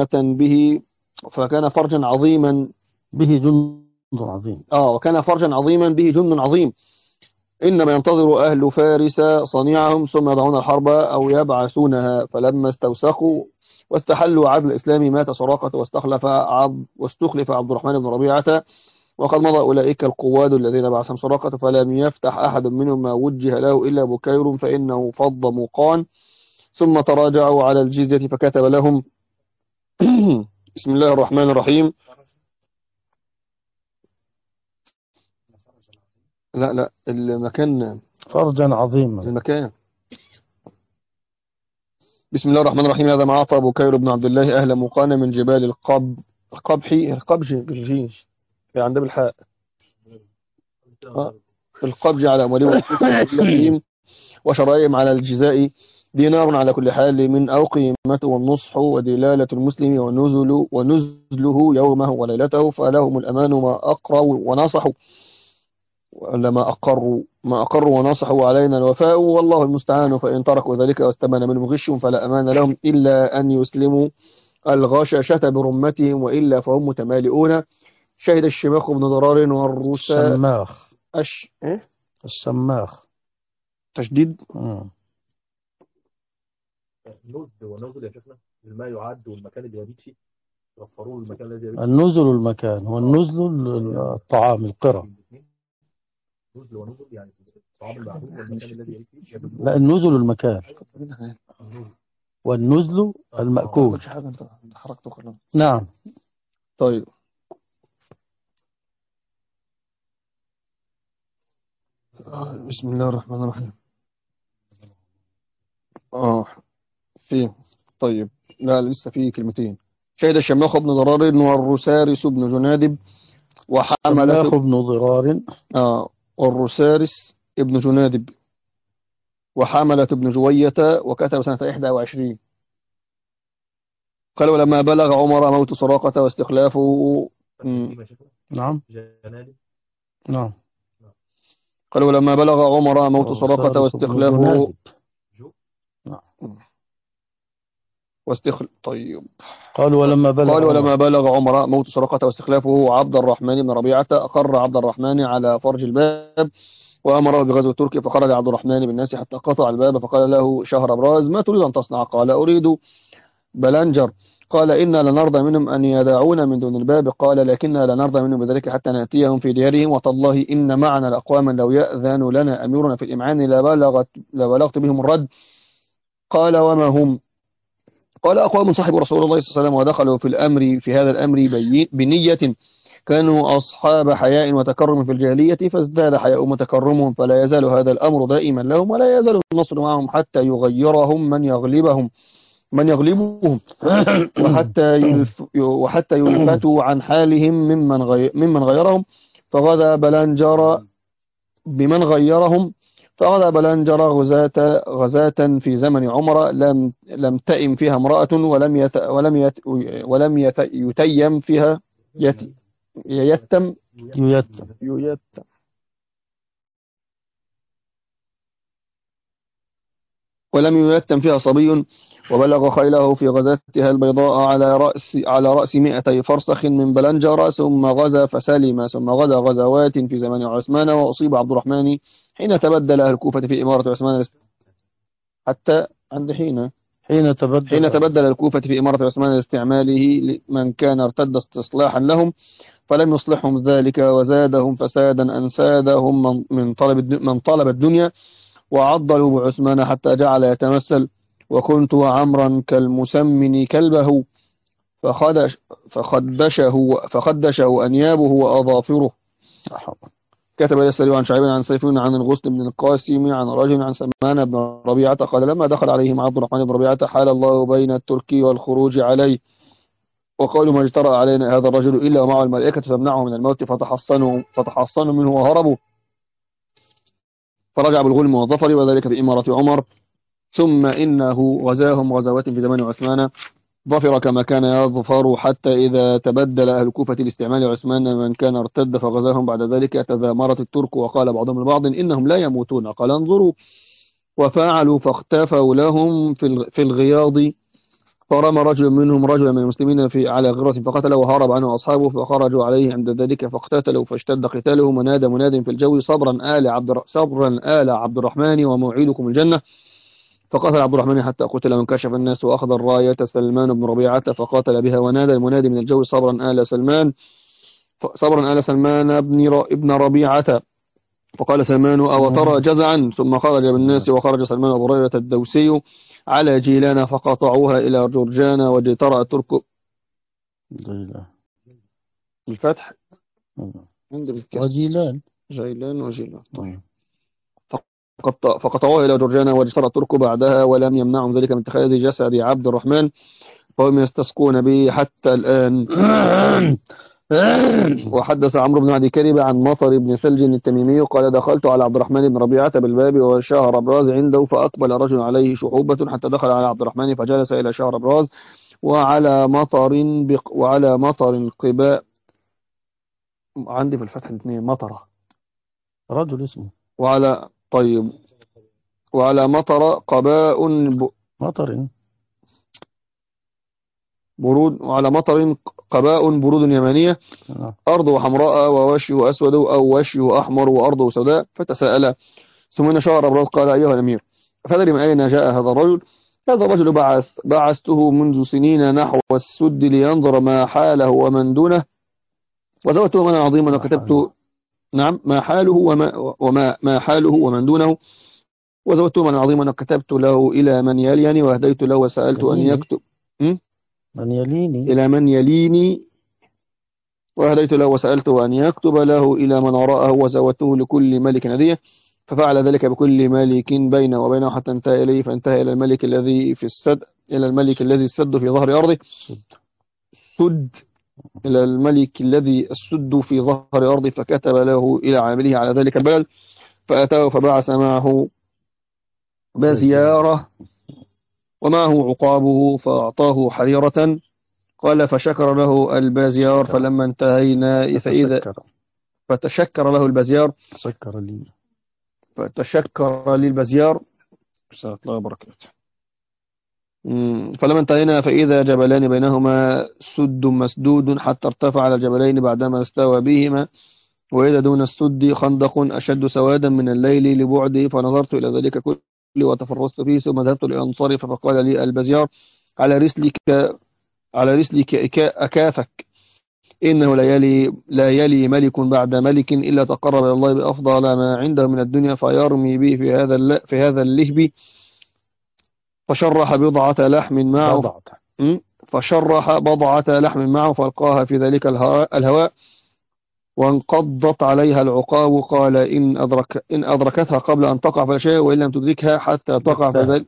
[SPEAKER 2] عظيما
[SPEAKER 1] به جند عظيم.
[SPEAKER 2] وكان فرجا عظيما به جند عظيم. إنما ينتظر أهل فارس صنيعهم ثم يضعون الحرب أو يبعثونها. فلما استوسخوا واستحلوا عدل الإسلام مات سراقة واستخلف عبد الرحمن بن ربيعة، وقد مضى أولئك القواد الذين بعثهم سراقة، فلم يفتح أحد منهم ما وجه له إلا بكير فإنه فض موقان، ثم تراجعوا على الجزية فكتب لهم بسم الله الرحمن الرحيم. لا المكان
[SPEAKER 1] فرجا عظيما.
[SPEAKER 2] المكان. بسم الله الرحمن الرحيم. هذا ما أعطى بكير بن عبد الله أهل موقان من جبال القبج بالجيش عند بالحاء القبج على أموالهم وشرائهم على الجزاء دينار على كل حال من أو قيمته، والنصح ودلالة المسلم ونزله يومه وليلته. فلهم الأمان ما أقروا ونصحوا، ولا ما أقروا ونصحوا، علينا الوفاء والله المستعان. فإن تركوا ذلك واستبان منهم غش فلا أمان لهم إلا أن يسلموا الغشاشة برمتهم، وإلا فهم متمالئون. شهد الشماخ بن ضرار والروساء
[SPEAKER 1] الشماخ.
[SPEAKER 2] إيه؟
[SPEAKER 1] الشماخ
[SPEAKER 2] تشديد.
[SPEAKER 3] ونزل يا شيخنا الماء يعد والمكان اللي يبيت فيه يوفروه المكان الذي يبيت فيه.
[SPEAKER 1] النزل المكان والنزل الطعام القرى.
[SPEAKER 3] نزل ونزل يعني الطعام المعدوم والمكان الذي يبيت فيه.
[SPEAKER 1] لا، النزل المكان والنزل المأكول. نعم.
[SPEAKER 2] طيب بسم الله الرحمن الرحيم. طيب لا لسه في كلمتين. شهد الشماخ بن ضرار والرسارس بن جنادب
[SPEAKER 1] الشماخ بن ضرار
[SPEAKER 2] والرسارس ابن جنادب وحملة بن جوية، وكتب سنة 21. قال ولما بلغ عمر موت سراقة واستخلافه.
[SPEAKER 1] نعم.
[SPEAKER 2] قال ولما بلغ عمر موت سراقة واستخلافه. طيب
[SPEAKER 1] قال ولما
[SPEAKER 2] بلغ عمر موت سراقة واستخلافه عبد الرحمن بن ربيعة، أقر عبد الرحمن على فرج الباب وأمره بغزو تركيا، فخرج عبد الرحمن بالناس حتى قطع الباب، فقال له شهربراز ما تريد أن تصنع؟ قال أريد بلنجر. قال إنا لنرضى منهم أن يدعونا من دون الباب. قال لكننا لا نرضى منهم بذلك حتى نأتيهم في ديارهم، وتالله إن معنا لأقواما لو يأذن لنا أميرنا في الإمعان لبلغت بهم الرد. قال وما هم؟ قال أقوام صاحب رسول الله صلى الله عليه وسلم ودخلوا في هذا الأمر بنية كانوا أصحاب حياء وتكرم في الجاهلية، فازداد حياءهم وتكرمهم، فلا يزال هذا الأمر دائما لهم، ولا يزال النصر معهم حتى يغيرهم من يغلبهم، وحتى يلفتوا عن حالهم ممن غيرهم، فغدا بلنجر بمن غيرهم، فغدا بلنجر غزاة في زمن عمر لم تئم فيها امرأة، ولم يتيم فيها يتم
[SPEAKER 1] يتم.
[SPEAKER 2] يتم ولم يتم فيها صبي، وبلغ خيله في غزاتها البيضاء على رأس 200 فرسخ من بلنجر، ثم غزا فسلم، ثم غزا غزوات في زمن عثمان، وأصيب عبد الرحمن حين تبدل أهل الكوفة في إمارة عثمان، حتى عند
[SPEAKER 1] حين
[SPEAKER 2] حين تبدل الكوفة في إمارة عثمان لاستعماله من كان ارتد استصلاحا لهم، فلم يصلحهم ذلك، وزادهم فسادا أن سادهم من طلب الدنيا، وعضلوا بعثمان حتى جعل يتمثل: وكنت عمرا كالمسمن كلبه، فخدشه أنيابه وأظافره. كتب يسأل عن شعيب عن سيف عن الغصن بن القاسم عن رجل عن سلمان بن ربيعة قال: لما دخل عليهم عبد الرحمن بن ربيعة حال الله بين الترك والخروج عليه، وقالوا: ما اجترأ علينا هذا الرجل إلا ومعه الملائكة تمنعه من الموت، فتحصنوا منه وهربوا، فرجع بالغلم والظفر، وذلك بإمارة عمر. ثم إنه غزاهم غزوات في زمان عثمان، ظفر كما كان يظفر، حتى إذا تبدل أهل الكوفة لاستعمال عثمان من كان ارتد فغزاهم بعد ذلك، تذامرت الترك، وقال بعضهم لبعض: إنهم لا يموتون. قال: انظروا. وفعلوا فاختفوا لهم في الغياض، فرمى رجل منهم رجلا من المسلمين على غرة فقتله، وهرب عنه أصحابه، فخرجوا عليه عند ذلك فاقتتلوا، فاشتد قتالهم، ونادى مناد في الجو: صبرا آل عبد الرحمن وموعدكم الجنة. فقتل عبد الرحمن حتى قتل، وانكشف الناس، وأخذ الراية سلمان بن ربيعة فقاتل بها، ونادى المنادي من الجو: صبرا آل سلمان ابن ربيعة. فقال سلمان: أو ترى جزعا؟ ثم خرج بالناس، وخرج سلمان أبو هريرة الدوسي على جيلان، فقطعوها إلى جرجان، واجترأ الترك بالفتح
[SPEAKER 1] وجيلان.
[SPEAKER 2] جيلان وجيلان. طيب. فقطعوها إلى جرجان، واجترأ الترك بعدها، ولم يمنعهم ذلك من اتخاذ جسد عبد الرحمن، فهم يستسقون به حتى الآن. وحدث عمرو بن عدي كرب عن مطر بن ثلج التميمي قال: دخلت على عبد الرحمن بن ربيعة بالباب، وشهر براز عنده، فأقبل رجل عليه شحوبة، حتى دخل على عبد الرحمن فجلس إلى شهر براز، وعلى مطر قباء، عندي في الفتح الاثنين مطرة،
[SPEAKER 1] رجل اسمه
[SPEAKER 2] وعلى مطر قباء
[SPEAKER 1] مطر
[SPEAKER 2] برود، وعلى مطر قباء برود يمانية، أرضه حمراء ووشه أسود أو وشه أحمر وأرضه سوداء، فتساءل. ثم إن شهر براز قال: أيها الأمير، فدري من أين جاء هذا الرجل؟ هذا الرجل بعثته منذ سنين نحو السد لينظر ما حاله ومن دونه، وزودته مالا عظيما، وكتبت نعم ما حاله ما حاله ومن دونه، وزودته مالا عظيما، وكتبت له إلى من يليني، وهديت له وسألت أن يكتب
[SPEAKER 1] من يليني
[SPEAKER 2] إلى من يليني، وهديت له وسألته أن يكتب له إلى من وراءه، وزودته لكل ملك هدية، ففعل ذلك بكل ملك بينه وبينه حتى انتهى إليه، فانتهى إلى الملك الذي في السد، في ظهر أرضه، إلى الملك الذي السد في ظهر أرضه، فكتب له إلى عامله على ذلك البلد، فأتاه فبعث معه بزيارة ومعه عقابه، فأعطاه حريرة. قال: فشكر له البازيار، فلما انتهينا فتشكر له البازيار، فتشكر لي البازيار، الله وبركاته. فلما انتهينا فإذا جبلان بينهما سد مسدود، حتى ارتفع على الجبلين بعدما استوى بهما، وإذا دون السد خندق أشد سوادا من الليل لبعده، فنظرت إلى ذلك كله وتفرست فيه، ثم ذهبت لأنصرف، فقال لي البزيار: على رسلك أكافك، إنه لا يلي ملك بعد ملك إلا تقرب إلى الله بأفضل ما عنده من الدنيا، فيرمي به في هذا اللهب، فشرح بضعة لحم معه فألقاها في ذلك الهواء، وانقضت عليها العقاب قال إن أدركتها قبل أن تقع فلا شيء وإن لم تدركها حتى تقع فذلك.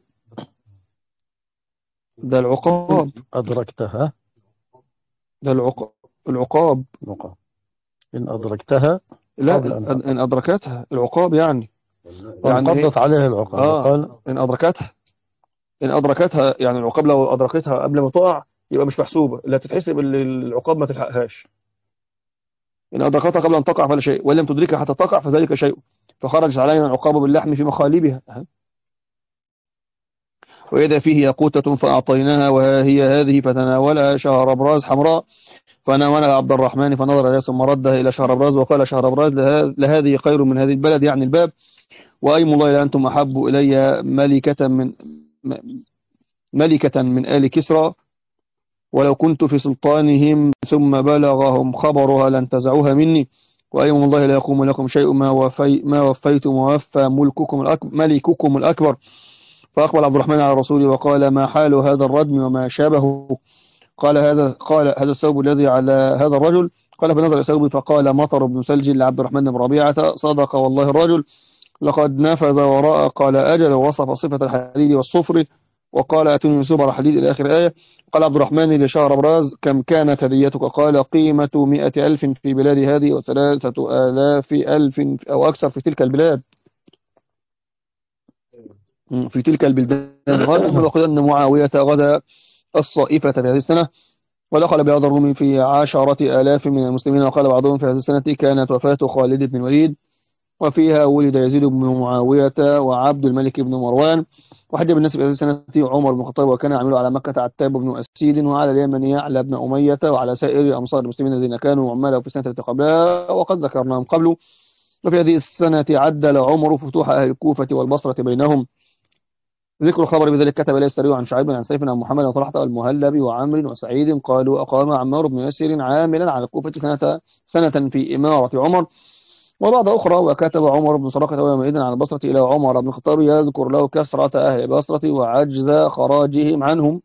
[SPEAKER 2] ده العقاب.
[SPEAKER 1] أدركتها.
[SPEAKER 2] ده العقاب.
[SPEAKER 1] إن أدركتها
[SPEAKER 2] لا،
[SPEAKER 1] قبل أن تقع.
[SPEAKER 2] إن أدركتها العقاب يعني
[SPEAKER 1] وانقضت عليها العقاب قال
[SPEAKER 2] إن أدركتها يعني العقاب لو أدركتها قبل ما تقع يبقى مش محسوبة، لا تتحسب العقاب ما تلحقهاش. إن أدركتها قبل أن تقع فلا شيء وإن لم تدركها حتى تقع فذلك شيء، فخرج علينا العقاب باللحم في مخالبها. وإذا فيه ياقوتة فأعطيناها وها هي هذه فتناولها شهربراز حمراء فناولها عبد الرحمن فنظر إليها ثم ردها إلى شهربراز وقال شهربراز لهذه خير من هذه البلد يعني الباب، وأيم الله لأنتم أحب إلي ملكة من آل كسرى، ولو كنت في سلطانهم ثم بلغهم خبرها لانتزعوها مني، وأيم الله لا يقوم لكم شيء ما وفيتم ووفى ملككم الأكبر. فأقبل عبد الرحمن على رسوله وقال ما حال هذا الردم وما شابه؟ قال هذا الثوب الذي على هذا الرجل. قال فنظر ثوبي فقال مطر بن ثلج لعبد الرحمن بن ربيعة صدق والله الرجل لقد نفذ وراء قال أجل ووصف صفة الحديد والصفر وقال أتوني سبر حديد إلى آخر آية. قال عبد الرحمن لشهربراز كم كانت هديتك؟ قال قيمة 100,000 في بلاد هذه و3,000 أو أكثر في تلك البلاد في تلك البلدان. وقال أن معاوية غزا الصائفة في هذه السنة ودخل بهذا الروم في 10,000 من المسلمين. وقال بعضهم في هذه السنة كانت وفاة خالد بن الوليد وفيها ولد يزيد بن معاوية وعبد الملك بن مروان. وحجب الناس في هذه السنة عمر بن الخطاب وكان يعمل على مكة عتاب بن أسيد وعلى اليمن يعلى بن أمية وعلى سائر أمصار المسلمين الذين كانوا عماله في السنة التي قبلها وقد ذكرناهم قبل. وفي هذه السنة عدل عمر فتوح أهل الكوفة والبصرة بينهم. ذكر الخبر بذلك كتب إليه السري عن شعيب عن سيف عن محمد وطلحة والمهلب وعمر وسعيد قالوا أقام عمار بن ياسر عاملا على الكوفة سنة في إمارة عمر وبعض أخرى. وكتب عمر بن سراقة يومئذ عن البصرة إلى عمر بن الخطاب يذكر له كثرة أهل البصرة وعجز خراجهم عنهم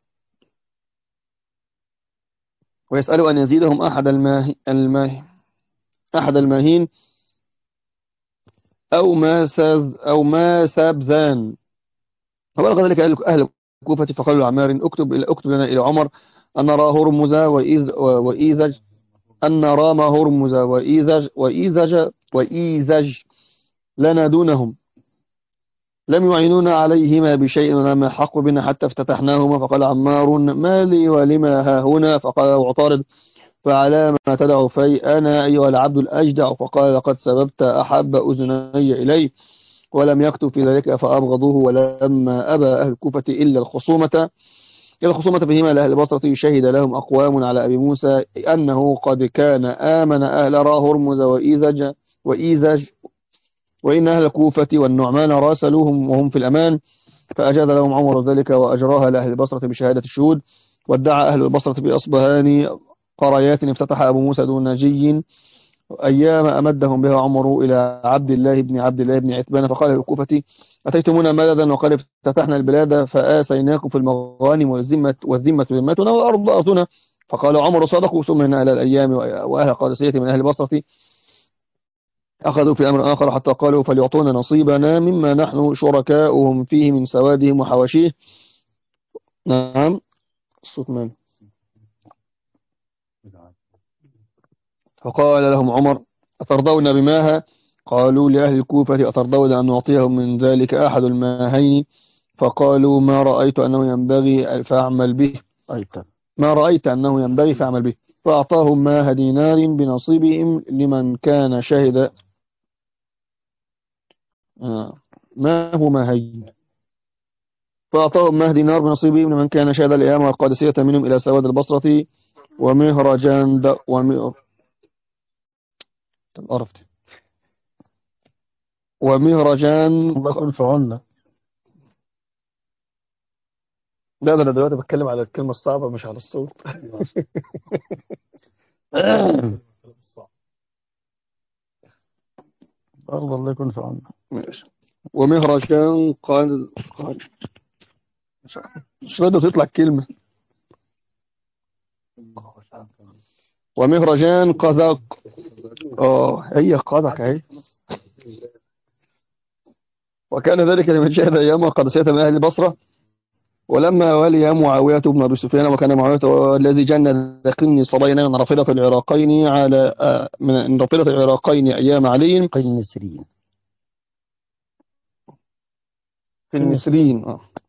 [SPEAKER 2] ويسأل أن يزيدهم أحد الماهين أو ما سابزان. فبلغ ذلك أهل الكوفة فقالوا لعمار اكتب لنا إلى عمر أن نرى هرمز وإيزج أن نرى ما هرمز وإيزج لنا دونهم لم يعينونا عليهما بشيء ولم يحق بنا حتى افتتحناهما. فقال عمار ما لي ولما ها هنا؟ فقال عطارد فعلى ما تدع في أنا أيها العبد الأجدع. فقال لقد سببت أحب أذني إلي ولم يكتب في ذلك فأبغضوه. ولما أبى أهل الكوفة إلا الخصومة فيهما لأهل البصرة شهد لهم أقوام على أبي موسى أنه قد كان آمن أهل هرمز وإيزج وإن أهل الكوفة والنعمان راسلوهم وهم في الأمان. فأجاز لهم عمر ذلك وأجراها لأهل البصرة بشهادة الشهود. وادعى أهل البصرة بأصبهان قريات افتتح أبو موسى دون نجي أيام أمدهم بها عمر إلى عبد الله بن عتبان. فقال الكوفة أتيتمونا مددا وقال افتتحنا البلاد فآسيناكم في المغانم والذمة ذمتنا والأرض أرضنا. فقال عمر صدقوا. ثم إن أهل الأيام وأهل قادسية من أهل البصرة أخذوا في أمر آخر حتى قالوا فليعطونا نصيبنا مما نحن شركاؤهم فيه من سوادهم وحواشيه. نعم الصوت مان. فقال لهم عمر أترضون بماها؟ قالوا لأهل الكوفة أترضون أن نعطيهم من ذلك أحد الماهين؟ فقالوا ما رأيت أنه ينبغي فأعمل به. فأعطاهم ماه دينار بنصيبهم لمن كان شهد. ما هو ماهين؟ فأعطاهم ماه دينار بنصيبهم لمن كان شهد الأيام والقادسية منهم إلى سواد البصرة ومهرجان ومهرجان
[SPEAKER 1] الله يكون في عوننا.
[SPEAKER 2] لا ده دلوقتي بتكلم على الكلمة الصعبة مش على الصوت.
[SPEAKER 1] الله يكون في عوننا.
[SPEAKER 2] ماشي. ومهرجان قال مش راضي تطلع الكلمة. ومهرجان قذق. هي قذق اهي. وكان ذلك لمن شهد أيام قدسية من أهل البصرة. ولما ولي معاوية بن أبي سفيان، وكان معاوية الذي جند قنصرين من رافضة العراقين من رافضة العراقين أيام علي.
[SPEAKER 1] قنسرين.
[SPEAKER 2] قنسرين.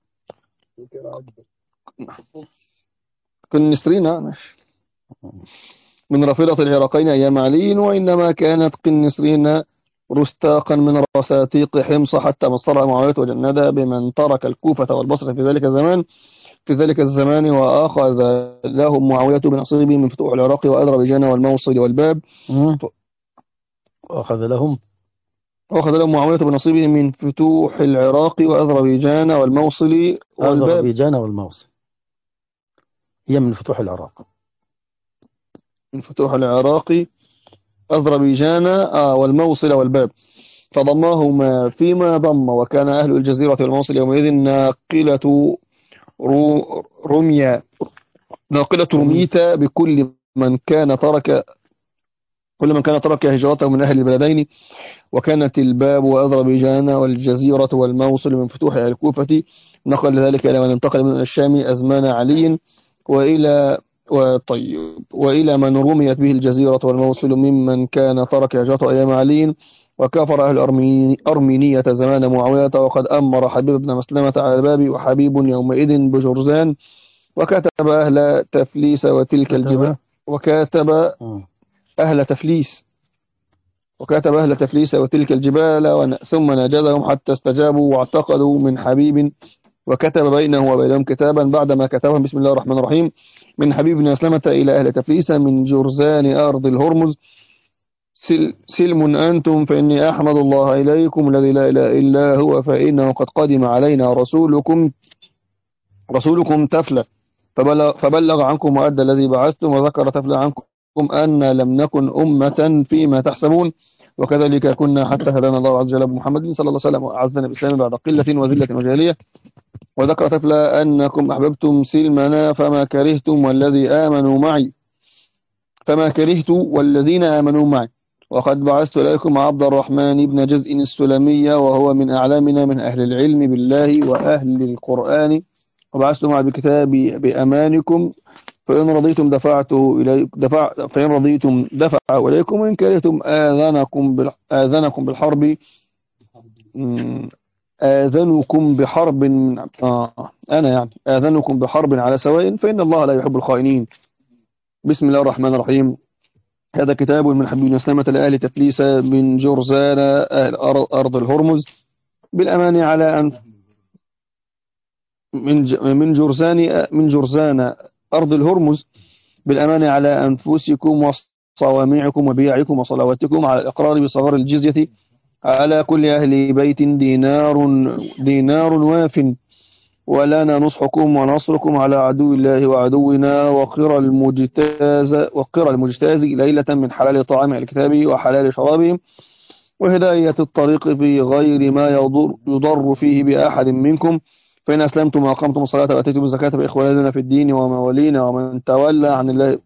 [SPEAKER 2] قنسرين ماشي. من رافضة العراقين أيام علي. وإنما كانت قنسرين رستاقا من رساتيق حمص، حتى مصرها معاوية وجندها بمن ترك الكوفة والبصرة في ذلك الزمان وأخذ لهم معاوية بنصيبه من فتوح العراق وأذربيجان والموصل والباب.
[SPEAKER 1] وأخذ لهم
[SPEAKER 2] معاوية بنصيبه من فتوح العراق وأذربيجان والموصل والباب.
[SPEAKER 1] أذربيجان والموصل هي من فتوح العراق.
[SPEAKER 2] من فتوح العراق أذربيجان والموصل والباب. فضماهما فيما ضم. وكان أهل الجزيرة والموصل يومئذ ناقلة رميتا بكل من كان ترك هجرته من أهل البلدين. وكانت الباب وأذربيجان والجزيرة والموصل من فتوح الكوفة. نقل ذلك إلى من انتقل من الشام أزمان علي وإلى من رميت به الجزيرة والموصل ممن كان ترك هجرته أيام علي. وكفر أهل أرمينية زمان معاوية. وقد أمر حبيب بن مسلمة على الباب، وحبيب يومئذ بجرزان. وكتب أهل تفليس وتلك الجبال. وكتب أهل تفليس وتلك الجبال ثم ناجزهم حتى استجابوا واعتقدوا من حبيب. وكتب بينه وبينهم كتابا بعدما كتبهم بسم الله الرحمن الرحيم من حبيب بن أسلمة إلى أهل تفليس من جرزان أرض الهرمز. سلم أنتم فإني أحمد الله إليكم الذي لا إله إلا هو، فإنه قد قدم علينا رسولكم تفلى فبلغ عنكم وأدى الذي بعثتم، وذكر تفلى عنكم أن لم نكن أمة فيما تحسبون، وكذلك كنا حتى هدانا الله عز وجل بمحمد صلى الله عليه وسلم وأعزنا بالإسلام بعد قلة وذلة وجاهلية. وذكر تفلى أنكم أحببتم سلمنا فما كرهت والذين آمنوا معي. وقد بعثت إليكم عبد الرحمن بن جزء السلمي، وهو من أعلامنا من أهل العلم بالله وأهل القرآن. وبعثت معه بكتابي بأمانكم، فإن رضيتم دفع إليكم، وإن كرهتم آذنكم بالحرب. آذنكم بحرب على سواء، فإن الله لا يحب الخائنين. بسم الله الرحمن الرحيم. هذا كتاب من حبيب بن مسلمة لأهل تفليس من جرزان أهل أرض الهرمز بالأمان على أن من جرزان أرض الهرمز بالأمان على أنفسكم وصوامعكم وبيعكم وصلواتكم على الإقرار بصغار الجزية على كل أهل بيت دينار واف، ولنا نصحكم ونصركم على عدو الله وعدونا، وقر المجتاز ليلة من حلال طعام الكتاب وحلال شرابهم، وهداية الطريق في غير ما يضر فيه بأحد منكم. فإن أسلمتم وأقمتم الصلاة وأتيتم الزكاة فإخواننا في الدين وموالينا ومن تولى عن الله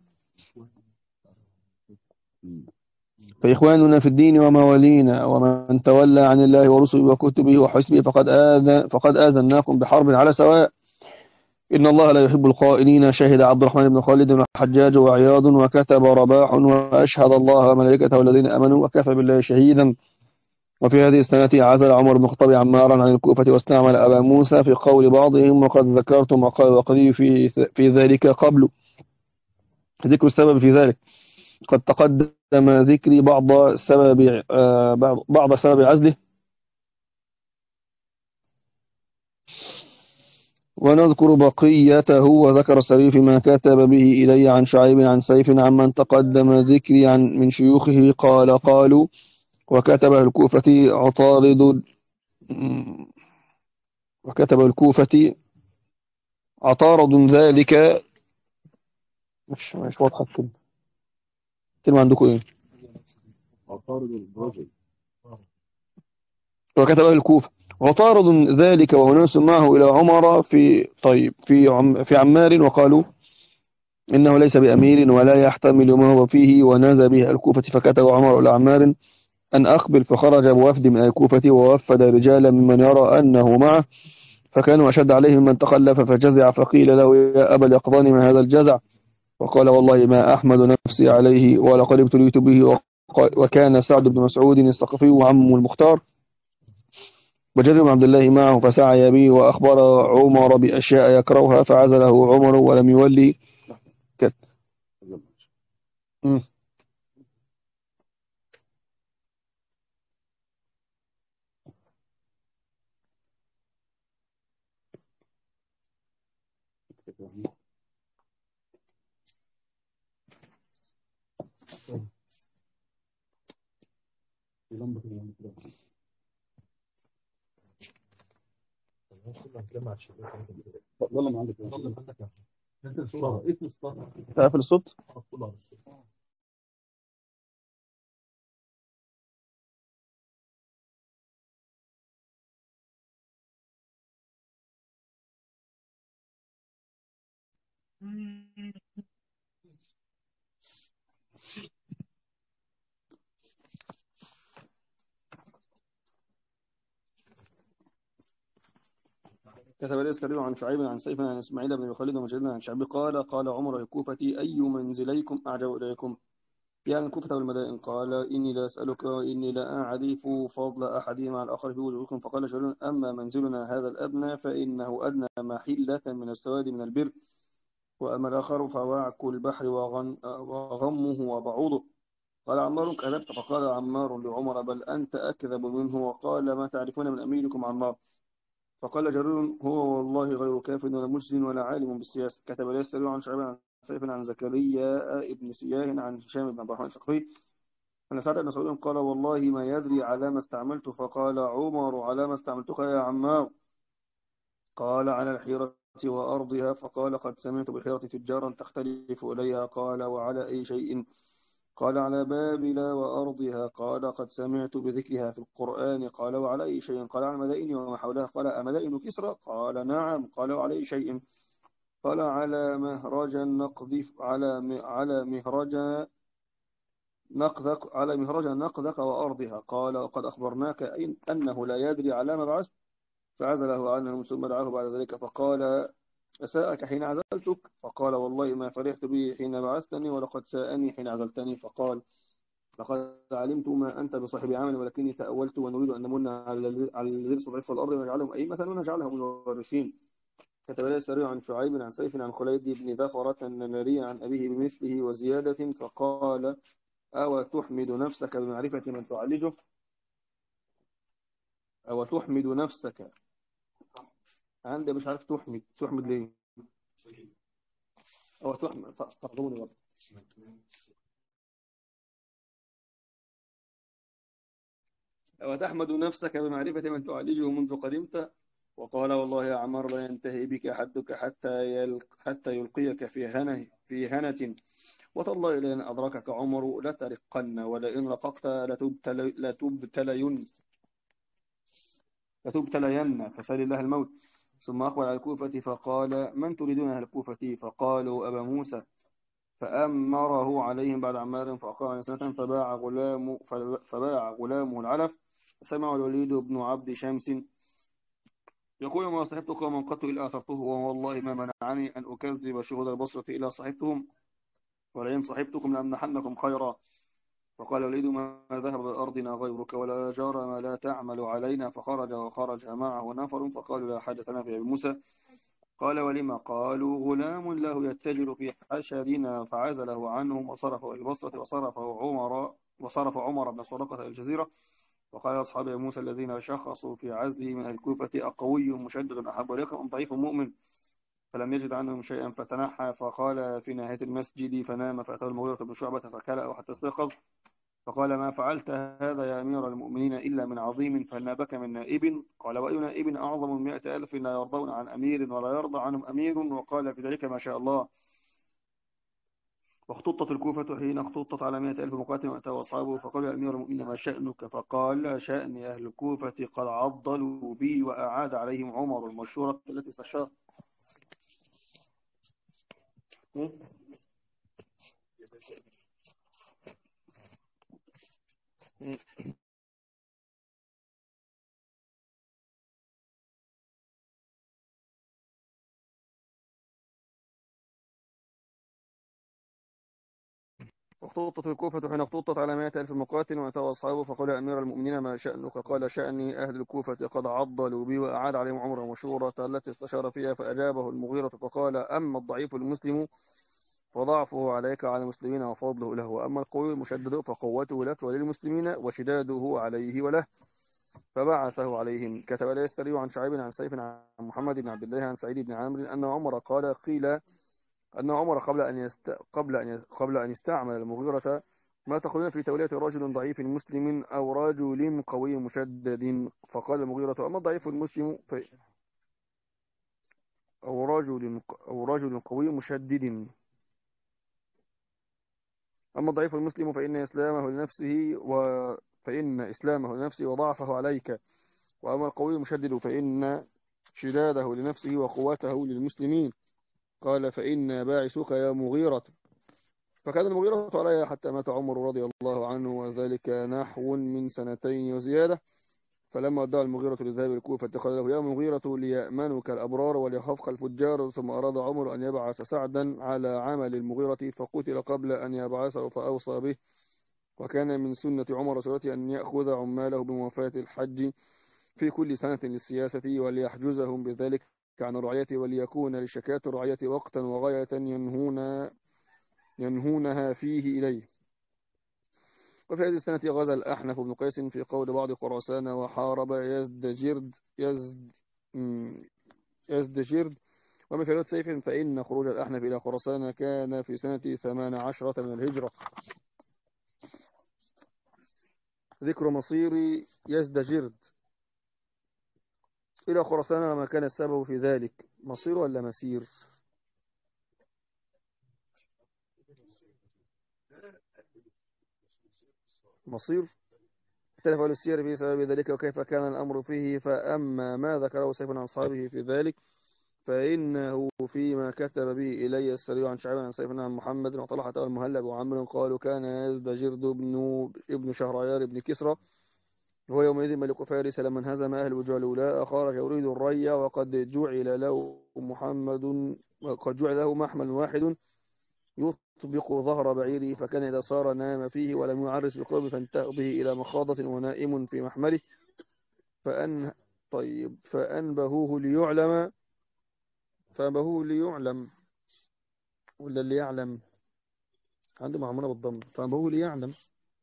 [SPEAKER 2] ورسله وكتبه وحسبه فقد آذناكم بحرب على سواء، إن الله لا يحب الخائنين. شهد عبد الرحمن بن خالد والحجاج وعياض وكتب رباح وأشهد الله وملائكته والذين آمنوا وكفى بالله شهيدا. وفي هذه السنة عزل عمر بن الخطاب عمارا عن الكوفة واستعمل أبا موسى في قول بعضهم، وقد ذكرت وقال وقدي في ذلك قبل. ذكر السبب في ذلك قد تقدم ذكري بعض سبب عزله، ونذكر بقيته. وذكر السري فيما كتب به إلي عن شعيب عن سيف عمن تقدم ذكري من شيوخه قالوا وكتب الكوفة عطارد ذلك. مش واضحة كلمة عندكم ايه؟
[SPEAKER 3] عطارد الرجل.
[SPEAKER 2] وكتب الكوفة عطارد ذلك وناس معه إلى عمر في عمار، وقالوا إنه ليس بأمير ولا يحتمل ما هو فيه، ونزل به الكوفة فكتب عمر إلى عمار أن أقبل، فخرج بوفد من الكوفة ووفد رجالا ممن يرى أنه معه، فكانوا أشد عليه ممن تخلف، فجزع، فقيل له يا أبا اليقظان ما هذا الجزع؟ وقال والله ما أحمد نفسي عليه ولقد ابتليت به. وكان سعد بن مسعود الثقفي وعمه المختار وجرير بن عبد الله معه، فسعي به وأخبر عمر بأشياء يكرهها فعزله عمر ولم يولي كت. مم.
[SPEAKER 3] والله ما عندك انت الصورة اسم الصورة
[SPEAKER 2] تقفل الصوت. كتب لي السريع عن شعيب عن سيف عن إسماعيل بن خالد ومجد عن شعبي قال قال عمر الكوفة أي منزليكم أعجب إليكم؟ يعني الكوفة والمدائن. قال إني لا أسألك إني لا أعرف فضل أحدهما على الآخر في وجوهكم. فقال جرير أما منزلنا هذا الأدنى فإنه أدنى محلة من السواد من البر، وأما الآخر فوعك البحر وغمه وبعوضه. قال عمار كذبت. فقال عمار لعمر بل أنت أكذب منه. وقال ما تعرفون من أميركم عمار؟ فقال جرير هو والله غير كاف ولا مجزن ولا عالم بالسياسة. كتب لي السريع عن شعيب عن سيف عن زكريا ابن سياه عن هشام بن عبد الرحمن الثقفي أن سعد بن مسعود قال والله ما يدري على ما استعملت. فقال عمر على ما استعملتك يا عمار؟ قال على الحيرة وأرضها. فقال قد سمعت بالحيرة تجارا تختلف إليها. قال وعلى أي شيء؟ قال على بابل وأرضها. قال قد سمعت بذكرها في القرآن. قال وعلى أي شيء؟ قال على المدائن وما حولها. قال أمدائن كسرى؟ قال نعم. قال وعلى أي شيء؟ قال على مهرج نقذف على مهرج نقذك على مهرج نقذك وأرضها. قال وقد أخبرناك أنه لا يدري على ما بعثت. فعزله عنهم ثم دعاه بعد ذلك فقال أساءك حين عزلتك؟ فقال والله ما فرحت به حين بعثتني ولقد ساءني حين عزلتني. فقال لقد علمت ما أنت بصاحب عمل ولكني تأولت ونريد أن نمن على الذين استضعفوا في الأرض ونجعلهم أئمة ونجعلهم الوارثين. كتب لي السريع عن شعيب عن سيف عن خليد بن ذفرة النمري عن أبيه بمثله وزيادة. فقال أو تحمد نفسك بمعرفة من تعالجه؟ أو تحمد نفسك عندي مش عارف تحمد ليه؟ أو تحمد تقدمني برضه. أو تحمد نفسك بمعرفة من تعالجه منذ قدمت. وقال والله يا عمر لا ينتهي بك حدك حتى يلقيك في هنة. وتالله لئن أدركك عمر لترقن ولئن رققت لتبتلين فسال الله الموت. ثم أقبل على الكوفة فقال من تريدون أهل الكوفة؟ فقالوا أبا موسى. فأمره عليهم بعد عمار فأقام سنة فباع غلامه العلف. سمع الوليد بن عبد شمس يقول ما صحبت قوما قط إلا أثرته والله ما منعني أن أكذب شهود البصرة إلا صحبتهم ولئن صحبتكم لأمنحنكم خيرا. فقال الوليد ما ذهب بأرضنا غيرك ولا جار ما لا تعمل علينا. فخرج وخرج معه نفر فقالوا لا حاجة لنا في أبي موسى. قال ولما؟ قالوا غلام له يتجر في حشرنا. فعزله عنهم وصرفه إلى البصرة وصرف عمر بن سرقة إلى الجزيرة. وقال أصحاب موسى الذين شخصوا في عزله من الكوفة أقوي مشدد أحب إليكم أم ضعيف مؤمن؟ فلم يجد عنهم شيئا فتنحى فقال في نهاية المسجد فنام. فأتاه المغيرة بن شعبة فكلأه حتى استيقظ. فقال ما فعلت هذا يا أمير المؤمنين إلا من عظيم فهل بك من نائب؟ قال وأي نائب أعظم من 100,000 لا يرضون عن أمير ولا يرضى عنهم أمير؟ وقال في ذلك ما شاء الله. واختطت الكوفة حين اختطت على 100,000 مقاتل وأتوا أصحابه فقالوا يا أمير المؤمنين ما شأنك؟ فقال شأن أهل الكوفة قد عضلوا بي. وأعاد عليهم عمر المشورة التي استشار. اختطت الكوفة حين اختطت على 100,000 مقاتل وأتوا أصحابه فقال أمير المؤمنين ما شأنك؟ قال شأني أهل الكوفة قد عضلوا بي، وأعاد عليهم عمر مشورة التي استشار فيها، فأجابه المغيرة فقال أما الضعيف المسلم فضعفه عليك على المسلمين وفضله له، وأما القوي المشدد فقوته لك وللمسلمين وشداده عليه وله، فبعثه عليهم. كتب لي السري عن شعيب عن سيف عن محمد بن عبد الله عن سعيد بن عامر أن عمر قيل أن عمر قبل أن يستعمل المغيرة: ما تقولون في تولية رجل ضعيف مسلم أو رجل قوي مشدد؟ فقال المغيرة: أما الضعيف المسلم أو رجل قوي مشدد. أما الضعيف المسلم فإن إسلامه لنفسه وضعفه عليك، وأما القوي المشدد فإن شداده لنفسه وقوته للمسلمين. قال: فإن باعثك يا مغيرة. فكان المغيرة عليها حتى مات عمر رضي الله عنه، وذلك نحو من 2 وزيادة. فلما ادعى المغيرة للذهاب الكوفة قال له: يا مغيرة، ليأمنك الأبرار وليخافك الفجار. ثم أراد عمر أن يبعث سعدا على عمل المغيرة، فقتل قبل أن يبعثه فأوصى به. وكان من سنة عمر رسولته أن يأخذ عماله بموافاة الحج في كل سنة للسياسة، وليحجزهم بذلك عن الرعية، وليكون لشكاة الرعية وقتا وغاية ينهونها فيه إليه. وفي هذه السنة غزا الأحنف بن قيس في قول بعض خراسان وحارب يزدجرد. ومثل سيف فإن خروج الأحنف إلى خراسان كان في سنة 18 من الهجرة. ذكر مصير يزدجرد إلى خراسان وما كان السبب في ذلك. مصير ولا مسير؟ مصير. اختلف أهل السير في سبب ذلك وكيف كان الأمر فيه. فأما ما ذكره سيف عن أصحابه في ذلك فإنه فيما كتب به إلي السري عن شعيب عن سيف عن محمد وطلحة والمهلب وعمر قالوا: كان يزدجرد ابن شهريار ابن كسرى، وهو يومئذ ملك فارس، لما انهزم أهل الجلولاء خرج يريد الري، وقد جعل له محمل واحد يطبق ظهر بعيره، فكان إذا صار نام فيه ولم يعرس بقرب، فانتهى به إلى مخاضة ونائم في محمله. فأن طيب فأنبهوه ليعلم ولا اللي يعلم، عنده معمولة بالضم، فأنبهوه ليعلم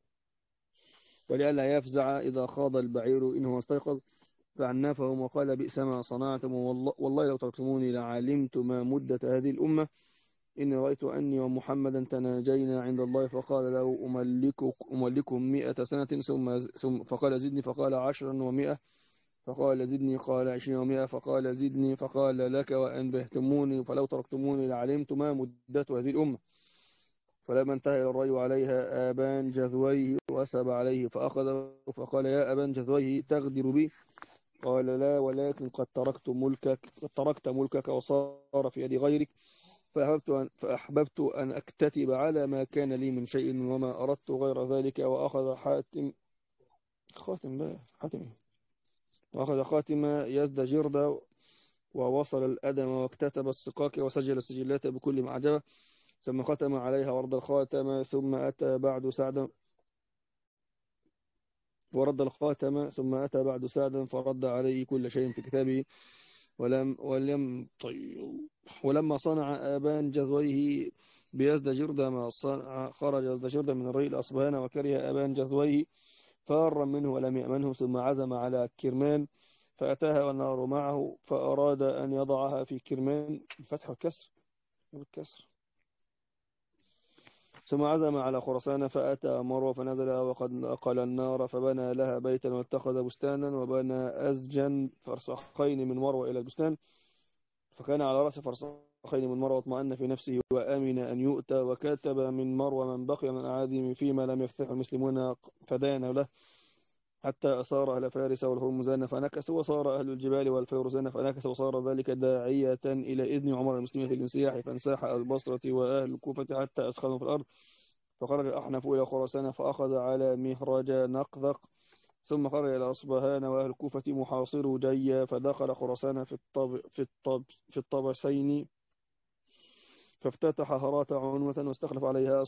[SPEAKER 2] ولئلا يفزع إذا خاض البعير إنه استيقظ، فعنافهم وقال: بئس ما صنعتم، والله لو تركتموني لعلمت ما مدة هذه الأمة. إني رأيت أني ومحمدا تناجينا عند الله. فقال له: أملككم 100 سنة. ثم فقال: زدني. فقال: 10 و100. فقال: زدني. قال: 20 و100. فقال: زدني. فقال: لك وأنبهتموني، فلو تركتموني لعلمت ما مدة هذه الأمة. فلما انتهى إلى الري عليها آبان جذويه وأسب عليه فأخذ، فقال: يا أبان جذويه، تغدر بي؟ قال: لا، ولكن قد تركت ملكك وصار في يد غيرك، فأحببت أن أكتتب على ما كان لي من شيء، وما أردت غير ذلك. وأخذ خاتم يزدجرد، ووصل الأدم، واكتتب السقاك، وسجل السجلات بكل معجبة، ثم ختم عليها ورد الخاتم. ثم أتى بعد سعدا فرد عليه كل شيء في كتابه. ولما صنع آبان جذويه بيزدجرد ما صنع، خرج يزدجرد من الري الأصبهان، وكره آبان جذويه فار منه ولم يأمنه. ثم عزم على كرمان فأتاها والنار معه، فأراد أن يضعها في كرمان الفتح والكسر. ثم عزم على خرسان فأتى مروة فنزل، وقد نقل النار، فبنى لها بيتا واتخذ بستانا، وبنى أزجا فرسخين من مروة إلى البستان، فكان على رأس فرسخين من مروة، واطمأن في نفسه وآمن أن يؤتى. وكتب من مروة من بقي من أعادم فيما لم يفتح المسلمون فدان له، حتى أصار أهل فارس والهرمزان فنكسوا، وصار أهل الجبال والفيروزان فنكسوا، وصار ذلك داعية إلى إذن عمر المسلمين في الانسياح، فانساح أهل البصرة وأهل الكوفة حتى أسخنوا في الأرض، فخرج الأحنف إلى خراسان فأخذ على مهرج نقذق، ثم خرج إلى أصبهان وأهل الكوفة محاصر جيا، فدخل خراسان في الطبسين، فافتتح هرات عنوة واستخلف عليها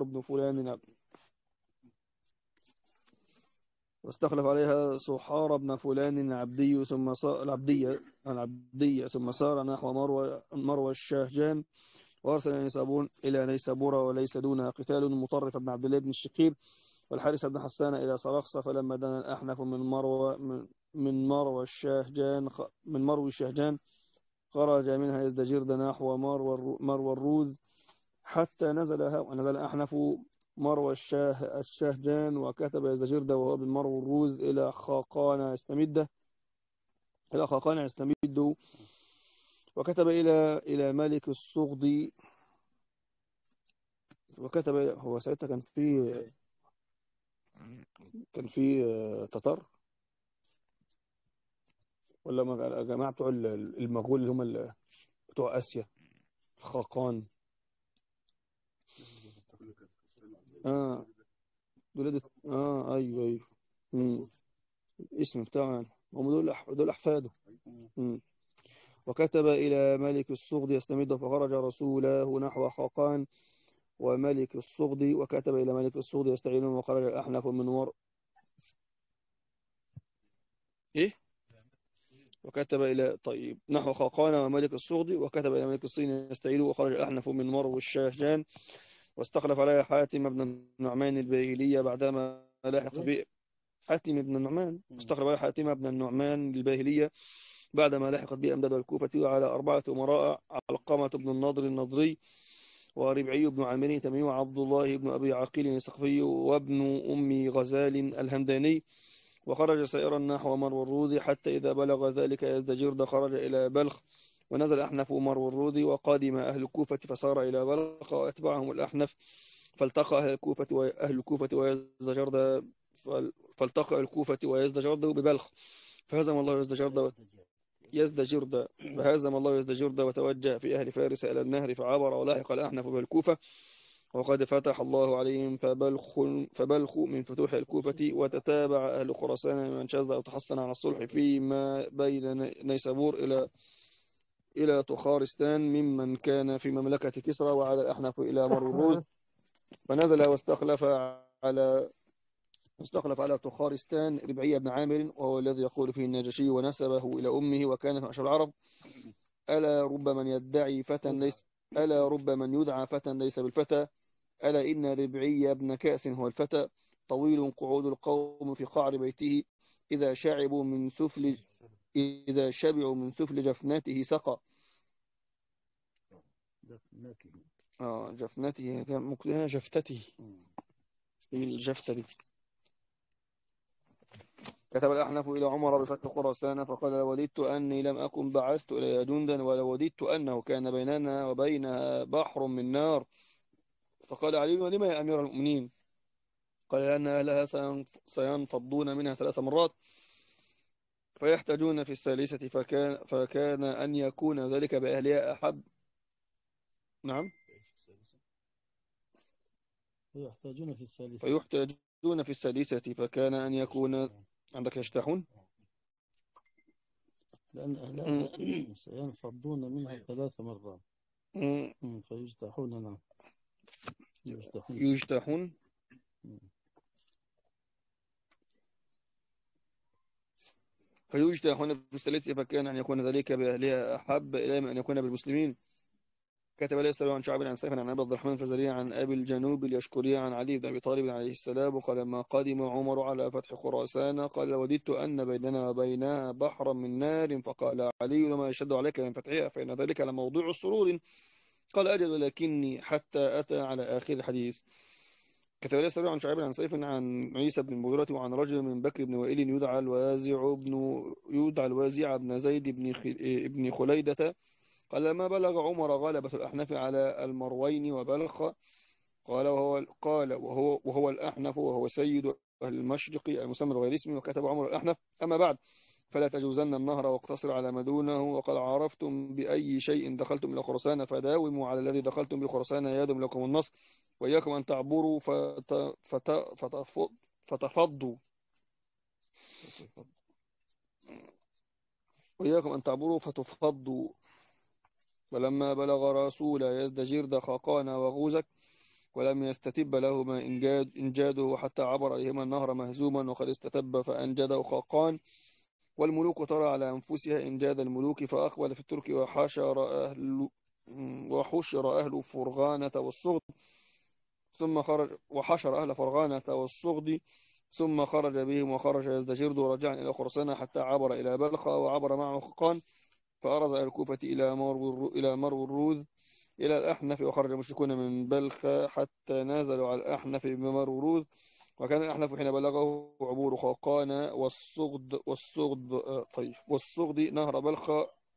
[SPEAKER 2] صحار بن فلان العبدي ثم صار العبدية ثم سار نحو مروى الشاهجان، وأرسل إلى نيسابور وليس دونها قتال مطرف بن عبد الله بن الشقير والحارث بن حسان إلى صرخسة، فلما دنا الأحنف من مروى الشهجان خرج منها يزدجرد نحو مروى الروذ حتى نزل أحنف مروى الشهجان، وكتب يزدجرد وهو بالمروى الروذ إلى خاقان يستمد، وكتب إلى ملك الصغدي، وكتب هو ساعتها كان في تتر ولا جماعة بتوع المغول اللي هم بتوع آسيا، خاقان. دول ايوه. مم. اسم بتاعه هم دول احفاده. وكتب إلى ملك الصغد يستمد، فخرج رسوله نحو خاقان وملك الصغد، وكتب إلى ملك الصغد يستعينون، وخرج الأحنف من وكتب إلى نحو خاقان وملك الصغد، وكتب إلى ملك الصين يستعيد، وخرج الأحنف من مرو الشاهجان، واستخلف عليها حاتم بن النعمان الباهلية بعدما لاحق به حاتم بن النعمان، استخلف عليها حاتم بن النعمان الباهلية بعدما لاحقت به أمداد الكوفة، وعلى 4 أمراء: علقمة بن النضر النضري، وربعي بن عامر تميمي، وعبد الله بن أبي عقيل السقفي، وابن أم غزال الهمداني، وخرج سائرا نحو مرو الروذي، حتى إذا بلغ ذلك يزدجرد خرج إلى بلخ، ونزل أحنف مرو الروذي، وقادم أهل الكوفة فسار إلى بلخ، وأتبعهم الأحنف، فالتقى أهل الكوفة ويزدجرد ببلخ، فهزم الله يزدجرد وتوجه في أهل فارس إلى النهر، فعبر ولاحق الأحنف بالكوفة، وقد فتح الله عليهم فبلخ من فتوح الكوفة، وتتابع أهل خراسان من شاذ أو تحصن على الصلح فيما بين نيسابور إلى تخارستان ممن كان في مملكة كسرى، وعلى الأحنف إلى مرو، فنزل واستخلف على تخارستان ربعي بن عامر، وهو الذي يقول فيه النجاشي ونسبه إلى أمه، وكان من أشهر العرب. ألا رب من يدعى فتى ليس بالفتى، ألا إن ربعي بن كأس هو الفتى، طويل قعود القوم في قعر بيته، إذا شبعوا من سفل جفناته سقى. جفناته ممكن جفتته، الجفتة دي. كتب الأحنف إلى عمر بفتح خراسان، فقال: لوددت أني لم أكن بعثت إلى جندا، ولوددت أنه كان بيننا وبينها بحر من نار. فقال علي: ولما يا أمير المؤمنين؟ قال: لأن أهلها سينفضون منها 3 مرات، فيحتاجون في الثالثة، فكان أن يكون ذلك بأهلها أحب. نعم، فيحتاجون في الثالثة، فكان أن يكون عندك يشتحون،
[SPEAKER 1] لأن أهلها سينفضون منها 3 مرات، فيجتحون. نعم،
[SPEAKER 2] يجتحون. فيجتحون في الثالثة، فكان أن يكون ذلك بأهلها أحب إلى من أن يكون بالمسلمين. كتب لي السلام عن شعب عن سيف عن أبي عبد الرحمن الفزاري عن أبي الجنوب اليشكري عن علي بن أبي طالب عليه السلام، وقال: لما قدم عمر على فتح خراسان قال: وددت أن بيننا وبينها بحرا من نار. فقال علي: لما يشد عليك من فتحها، فإن ذلك لموضوع السرور. قال: أجل، ولكني حتى أتى على آخر الحديث. كتب لي السلام عن شعب عن سيف عن عيسى بن المغيرة وعن رجل من بكر بن وائل يدعى الوازع بن زيد بن خليدة، قال: لما بلغ عمر غلبة الأحنف على المروين وبلخ، وهو الأحنف، وهو سيد أهل المشرق المسمى بغير اسمه. وكتب عمر الأحنف: أما بعد، فلا تجوزن النهر واقتصر على ما دونه، وقد عرفتم بأي شيء دخلتم إلى خراسان، فداوموا على الذي دخلتم بخراسان يادم لكم النصر، وإياكم أن تعبروا فتفضوا وإياكم أن تعبروا فتفضوا. ولما بلغ رسول يزدجرد خاقان وغوزك ولم يستتب لهما إنجاده حتى عبر إليهما النهر مهزوما وقد استتب فأنجده خاقان. والملوك ترى على أنفسها إنجاد الملوك فأقبل في الترك وحشر أهل فرغانة والصغد ثم خرج وحشر أهل فرغانة والصغد ثم خرج بهم وخرج يزدجرد ورجع إلى خرسانة حتى عبر إلى بلخ وعبر معه خاقان فأرز إلى الكوفة إلى مرو الروذ إلى الأحنف وخرج المشركون من بلخ حتى نازلوا على الأحنف بمرو الروذ. وكان الأحنف حين بلغه عبور خاقان والصغد نهر بلخ.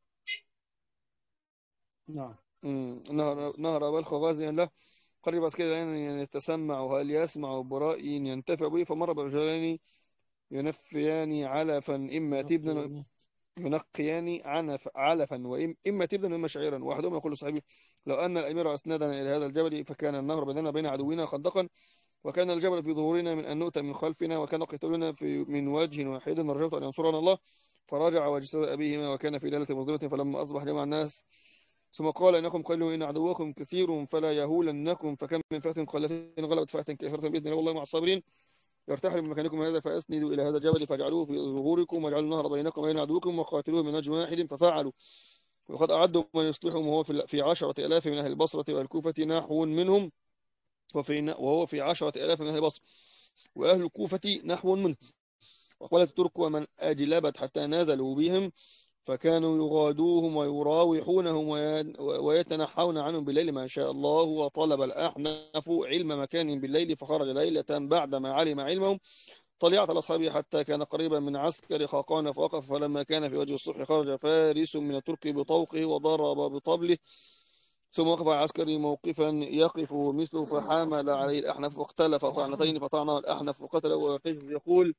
[SPEAKER 1] نعم.
[SPEAKER 2] نهر بلخ غازيا له قريب عسكري يعني يتسمع هل يسمع برأي ينتفع به فمر برجلين ينفيان علفا إما تبنا ينقيان علفا وإما تبنا وإما شعيرا. واحدهم يقول لصاحبه لو أن الأمير أسندنا إلى هذا الجبل فكان النهر بيننا وبين عدونا خندقا وكان الجبل في ظهورنا من أن نؤتى من خلفنا وكان قتالنا من وجه واحد رجوت أن ينصرنا الله. فرجع واجتاز أبيهما وكان في ليلة مظلمة فلما أصبح جمع الناس ثم قال إنكم قلوا إن عدوكم كثير فلا يهولنكم فكم من فئة قلة غلبت فئة كثيرة بإذن الله والله مع الصابرين. يرتحل من مكانكم هذا فأسندوا إلى هذا الجبل فاجعلوه في ظهوركم واجعلوا النهر بينكم وبين عدوكم وقاتلوه من وجه واحد ففعلوا. وقد أعدوا من يصلحهم وهو في 10,000 من أهل البصرة والكوفة نحو منهم وهو في 10,000 من أهل البصرة وأهل الكوفة نحو منهم. وقالت الترك ومن أجلبت حتى نازلوا بهم فكانوا يغادوهم ويراوحونهم ويتنحون عنهم بالليل ما شاء الله. وطلب الأحنف علم مكان بالليل فخرج ليلة بعدما علم علمهم طلعت الأصحاب حتى كان قريبا من عسكر خاقان فوقف فلما كان في وجه الصبح خرج فارس من الترك بطوقه وضرب بطبله ثم وقف العسكري موقفا يقف مثله فحامل عليه الأحنف واختلف طعنتين فطعنه الأحنف وقتله وحجز يقول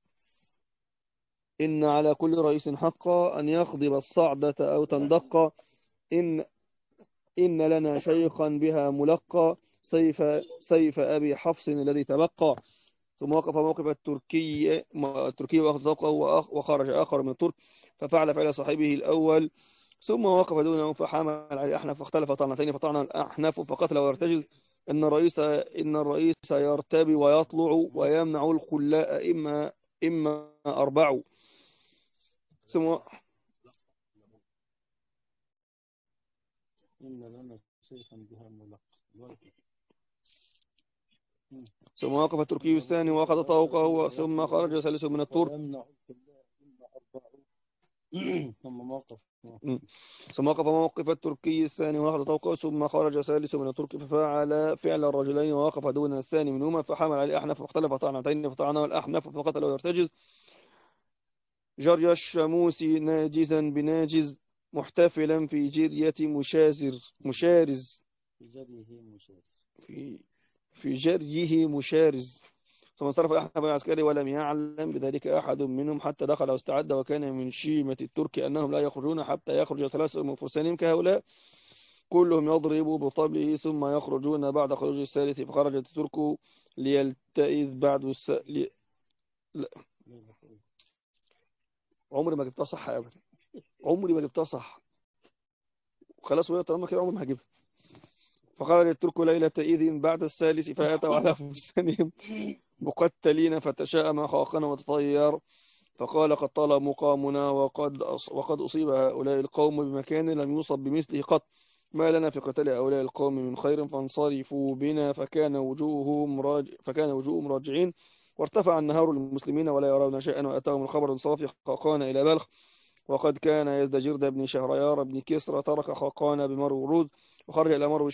[SPEAKER 2] إن على كل رئيس حقا أن يخضب الصعدة أو تندق إن إن لنا شيخا بها ملقى سيف أبي حفص الذي تبقى. ثم وقف موقف التركي وأخذ طوقه وخرج آخر من الترك ففعل فعل صاحبه الأول ثم وقف دونه فحامل على الأحنف فاختلف طعنتين فطعن الأحنف فقتل ويرتجز. إن الرئيس يرتبي ويطلع ويمنع الخلاء إما أربع. ثم وقف التركي الثاني وأخذ طوقه ثم خرج ثالث من الترك ثم وقف موقف التركي الثاني وأخذ طوقه ثم خرج ثالث من الترك ففعل فعل الرجلين ووقف دون الثاني منهما فحمل عليه الأحنف فاختلف طعنتين فطعنه الأحنف فقتل ويرتجز. جري الشموس ناجزا بناجز محتفلا في جرية مشارز في جريه مشارز. ثم انصرف أحنف العسكري ولم يعلم بذلك أحد منهم حتى دخل واستعد وكان من شيمة الترك أنهم لا يخرجون حتى يخرج 3 من فرسانهم كهؤلاء كلهم يضرب بطبله ثم يخرجون بعد خروج الثالث فخرجت الترك ليلتئذ بعد لا. عمري ما جبتها صح أبدا عمري ما جبتها صح خلاص وهي طالما كده عمري ما هجيبها. فخرج الترك ليلة إذن بعد الثالث فأتوا على فرسانهم مقتلين فتشاءم خاقنا وتطير فقال قد طال مقامنا وقد أصيب هؤلاء القوم بمكان لم يصب بمثله قط ما لنا في قتال هؤلاء القوم من خير فانصرفوا بنا فكان وجوههم راجعين وارتفع النهار للمسلمين ولا يرون شيئا وأتاهم الخبر صافي خاقان إلى بلخ. وقد كان يزدجرد بن شهريار بن كسرى ترك خاقان بمرو ورود وخرج إلى مرو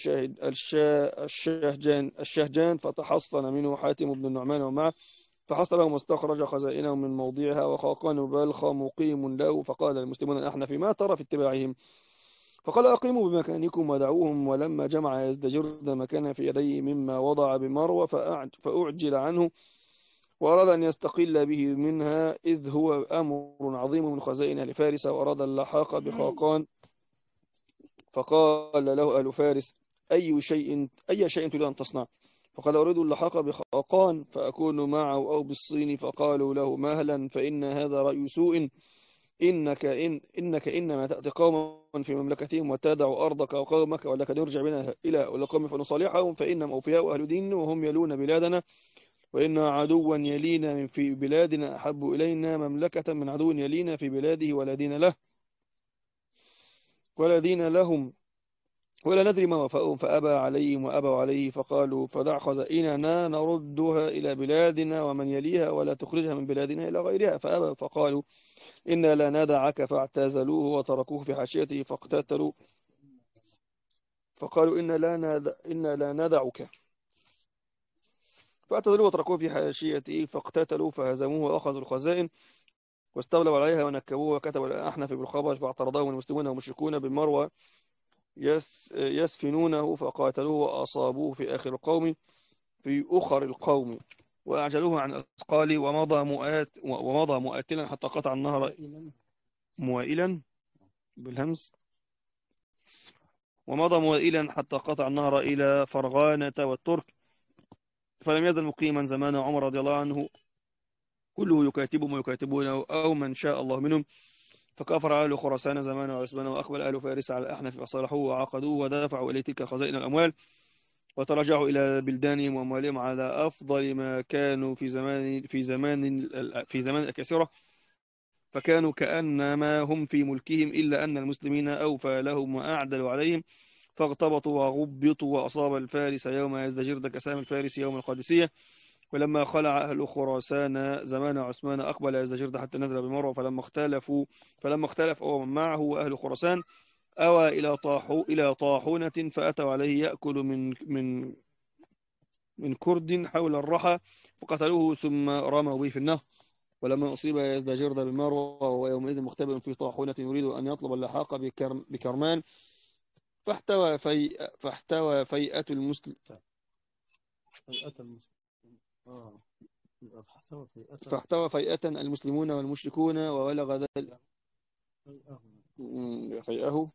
[SPEAKER 2] الشهجان فتحصن منه حاتم بن النعمان ومعه فحصلهم واستخرج خزائنهم من موضعها وخاقان بلخ مقيم له فقال المسلمون الأحنف ما ترى في اتباعهم فقال أقيموا بمكانكم ودعوهم. ولما جمع يزدجرد مكان في يديه مما وضع بمروة فأعجل عنه وأراد أن يستقل به منها إذ هو أمر عظيم من خزائن أهل فارس وأراد اللحاق بخاقان فقال له أهل فارس أي شيء تريد أن تصنع؟ فقال أريد اللحاق بخاقان فأكون معه أو بالصين. فقالوا له مهلا فإن هذا رأي سوء، إنك إنما تأتي قوما في مملكتهم وتدع أرضك وقومك، ولك نرجع بنا إلى القوم فنصالحهم فإنهم أوفياء أهل دين وهم يلون بلادنا، وإن عدوا يلينا من في بلادنا أحب إلينا مملكة من عدو يلينا في بلاده ولا دين لهم ولا ندري ما وفاؤهم. فأبى عليهم وأبوا عليه، فقالوا فدع خزائننا نردها إلى بلادنا ومن يليها ولا تخرجها من بلادنا إلى غيرها. فأبى فقالوا إنا لا ندعك، فاعتزلوه وتركوه في حاشيته فاقتتلوا. فقالوا إنا لا ندعك، فاعتزلوه وتركوه في حاشيته فاقتتلوا فهزموه وأخذوا الخزائن واستولوا عليها ونكبوه. وكتبوا الأحنف بالخبر فاعترضهم المسلمون والمشركون بالمروة يسفنونه فقاتلوه وأصابوه في آخر القوم في أخر القوم وأعجلوه عن أثقاله ومضى مؤتلا حتى قطع النهر موائلا بالهمس ومضى موائلا حتى قطع النهر إلى فرغانة والترك. فلم يزل مقيما زمان عمر رضي الله عنه كله يكاتبهم ويكاتبونه أو من شاء الله منهم. فكفر أهل خراسان زمان عثمان وأقبل أهل فارس على الأحنف فصالحوه وعقدوه ودافعوا إليه تلك خزائن الأموال وترجعوا إلى بلدانهم وأموالهم على أفضل ما كانوا في زمان الأكاسرة، فكانوا كأنما هم في ملكهم إلا أن المسلمين أوفى لهم وأعدلوا عليهم، فاغتبطوا وغبطوا وأصاب الفارس يوم يزدجرد كسام الفارس يوم القادسية. ولما خلع أهل خراسان زمان عثمان أقبل يزدجرد حتى نزل بمروة. فلما اختلف هو من معه وأهل خراسان أوى إلى طاحونة فأتوا عليه يأكل من كرد حول الرحى فقتلوه ثم رموا به في النهر. ولما أصيب يزدجرد بمروة وهو يومئذ مختبئ في طاحونة يريد أن يطلب اللحاق بكرمان فاحتوى فيئة المسلم فاحتوى فيئة المسلمون والمشركون وولغ ذلك فيئه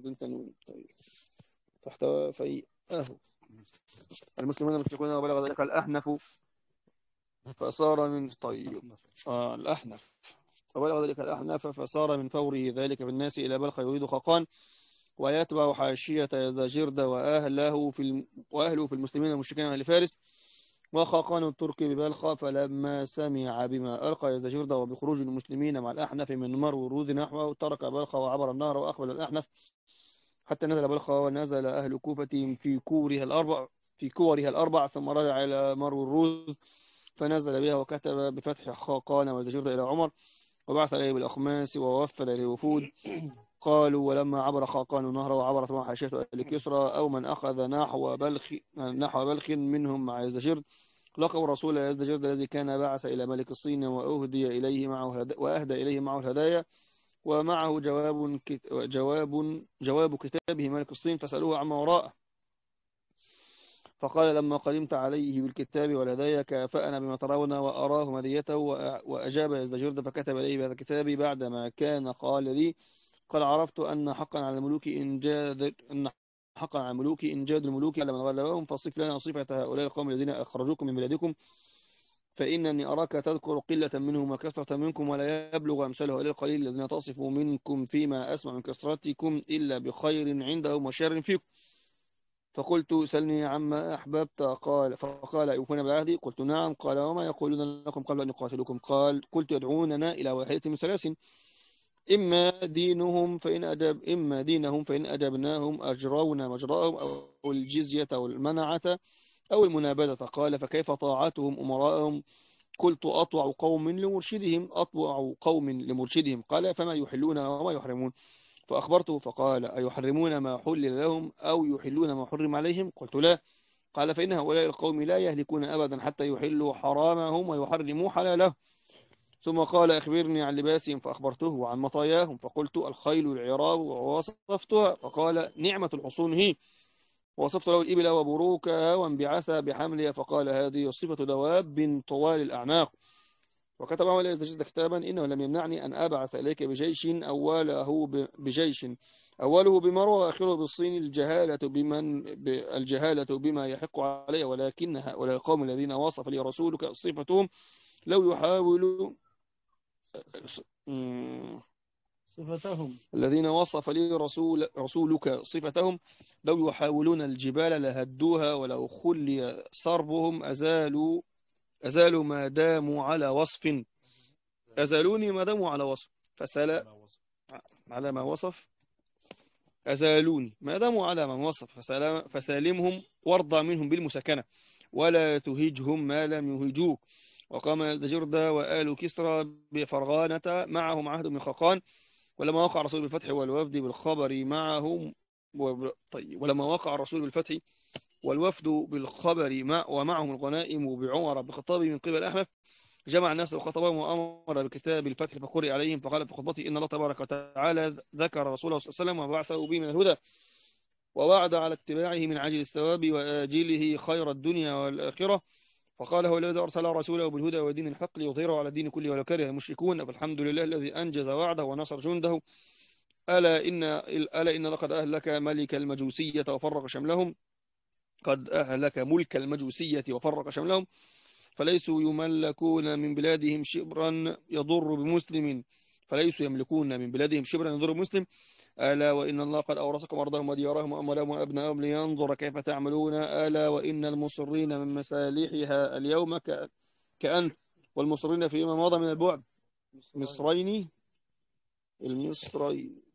[SPEAKER 2] فاحتوى فيئه المسلمون والمشركون وبلغ ذلك الأحنف فصار من الأحنف فبلغ ذلك الأحنف فصار من فوره ذلك في الناس إلى بلخ يريد خاقان ويتبع حاشية يزدجرد وأهله في المسلمين والمشركين أهل فارس وخاقان الترك ببلخ. فلما سمع بما ألقى يزدجرد وبخروج المسلمين مع الأحنف من مرو نحوه ترك بلخ وعبر النهر وأقبل الأحنف حتى نزل بلخ ونزل أهل كوفة في كورها الأربع ثم رجع إلى مرو الروذ فنزل بها وكتب بفتح خاقان ويزدجرد إلى عمر وبعث إليه بالأخماس ووفد إليه وفود. قالوا ولما عبر خاقان النهر وعبرت معه حاشية أهل كسرى أو من أخذ نحو بلخ منهم مع يزدجرد لقوا الرسول يزدجرد الذي كان بعث إلى ملك الصين وأهدي إليه وأهدى إليه معه الهدايا ومعه جواب كتابه ملك الصين فسألوه عما وراءه. فقال لما قدمت عليه بالكتاب والهدايا كافأنا بما ترون وأراه هديته. وأجاب يزدجرد فكتب إليه بهذا الكتاب بعدما كان قال لي قال عرفت أن حقا على الملوك إنجاد الملوك على من غلبهم فصف لنا صفة هؤلاء القوم الذين أخرجوكم من بلادكم فإنني أراك تذكر قلة منهم وكثرة منكم ولا يبلغ أمثال هؤلاء القليل الذين تصف منكم فيما أسمع من كثرتكم إلا بخير عندهم وشر فيكم. فقلت سلني عما أحببت فقال أيوفون بعهدي قلت نعم. قال وما يقولون لكم قبل أن يقاتلوكم قلت يدعوننا إلى واحدة من ثلاث إما دينهم فإن أجبناهم أجرونا مجراهم أو الجزية أو المنعة أو المنابذة. قال فكيف طاعتهم أمراءهم قلت أطوع قوم لمرشدهم. قال فما يحلون وما يحرمون فأخبرته فقال أيحرمون ما حلل لهم أو يحلون ما حرم عليهم قلت لا. قال فإن هؤلاء القوم لا يهلكون أبدا حتى يحلوا حرامهم ويحرموا حلاله. ثم قال أخبرني عن لباسهم فأخبرته وعن مطاياهم فقلت الخيل العراب ووصفتها. فقال نعمة الحصون هي ووصفت له الإبل وبروكها وانبعاثها بحملها. فقال هذه صفة دواب طوال الأعناق. وكتب عمل يزدجرد كتابا إنه لم يمنعني أن أبعث إليك بجيش أوله بجيش أوله بمروى وآخره بالصين. الجهالة بما يحق عليه، ولكن هؤلاء القوم الذين وصف لي رسولك صفتهم لو يحاولوا
[SPEAKER 1] صفتهم
[SPEAKER 2] الذين وصف لي رسولك صفتهم لو يحاولون الجبال لهدوها، ولو خلي صربهم أزالوا ما داموا على وصف. أزالوني ما داموا على وصف على ما وصف. أزالوني ما داموا على ما وصف فسالمهم وارضى منهم بالمساكنة، ولا تهجهم ما لم يهجوك. وقام الدجردة وآل كسرى بفرغانة معهم عهد من خقان، ولما وقع الرسول بالفتح والوفد بالخبر معهم ولما وقع الرسول بالفتح والوفد بالخبر ومعهم الغنائم بعمر بن الخطاب من قبل أحنف، جمع الناس وخطبهم وأمر بكتاب الفتح فقرئ عليهم، فقال في خطبته إن الله تبارك وتعالى ذكر رسوله صلى الله عليه وسلم وبعثه به من الهدى، ووعد على اتباعه من عجل الثواب وآجله خير الدنيا والآخرة. فقال هو الذي أرسل رسوله بالهدى ودين الحق ليظهره على الدين كله ولو كره المشركون، فالحمد لله الذي أنجز وعده ونصر جنده. ألا إن لقد أهلك ملك المجوسية وفرق شملهم. قد أهلك ملك المجوسية وفرق شملهم، فليسوا يملكون من بلادهم شبرا يضر بمسلم. فليسوا يملكون من بلادهم شبرا يضر بمسلم. ألا وإن الله قد أورثكم أرضهم وديارهم وأموالهم وأبناءهم لينظر كيف تعملون. ألا وإن المصرين من مسالحها اليوم كأنت، والمصرين فيما مضى من البعد مصرين المصرين.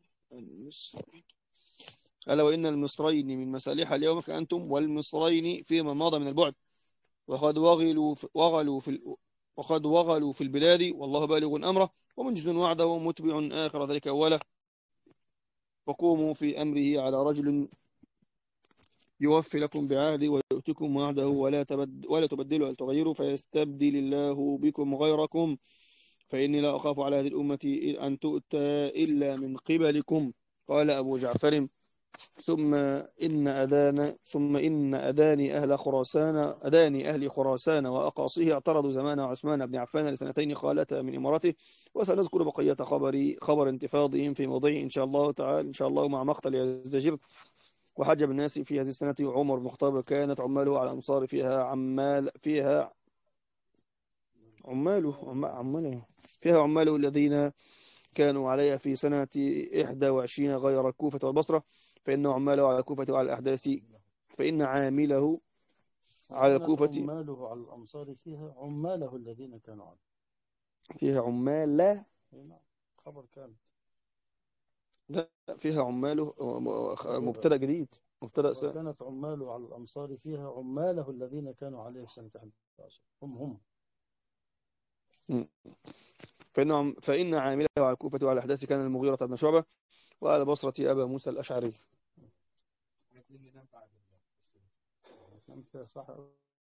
[SPEAKER 2] ألا وإن المصرين من مسالحها اليوم كأنتم، والمصرين فيما مضى من البعد. وقد وغلوا في البلاد، والله بالغ أمره ومنجز وعده متبع آخر ذلك أوله. فقوموا في أمره على رجل يوفي لكم بعهده ويؤتكم وعده، ولا تبدلوا ولا تغيروا، فيستبدل الله بكم غيركم، فإني لا أخاف على هذه الأمة أن تؤتى إلا من قبلكم. قال أبو جعفر ثم إن أداني أهل خراسان وأقاصيه اعترضوا زمان عثمان بن عفان لسنتين خالتا من إمارته، وسنذكر بقية خبر انتفاضهم في موضعه إن شاء الله تعالى إن شاء الله مع مقتل يزدجر. وحجب الناس في هذه السنة عمر بن الخطاب، كانت عماله على الأمصار فيها عماله الذين كانوا عليها في سنة 21 غير الكوفة والبصرة، فإن عماله على الكوفة وعلى الأحداث فإن عامله على الكوفة
[SPEAKER 1] عماله على الأمصار فيها عماله الذين كانوا عليه
[SPEAKER 2] فيها عماله
[SPEAKER 1] خبر كامل.
[SPEAKER 2] لا فيها عماله مبتدأ جديد مبتدأ
[SPEAKER 1] كانت عماله على الأمصار فيها عماله الذين كانوا عليه في سنة 11 هم
[SPEAKER 2] فإن عامله على الكوفة وعلى الأحداث كان المغيرة بن شعبة، وعلى بصرة أبا موسى الأشعري.
[SPEAKER 1] صح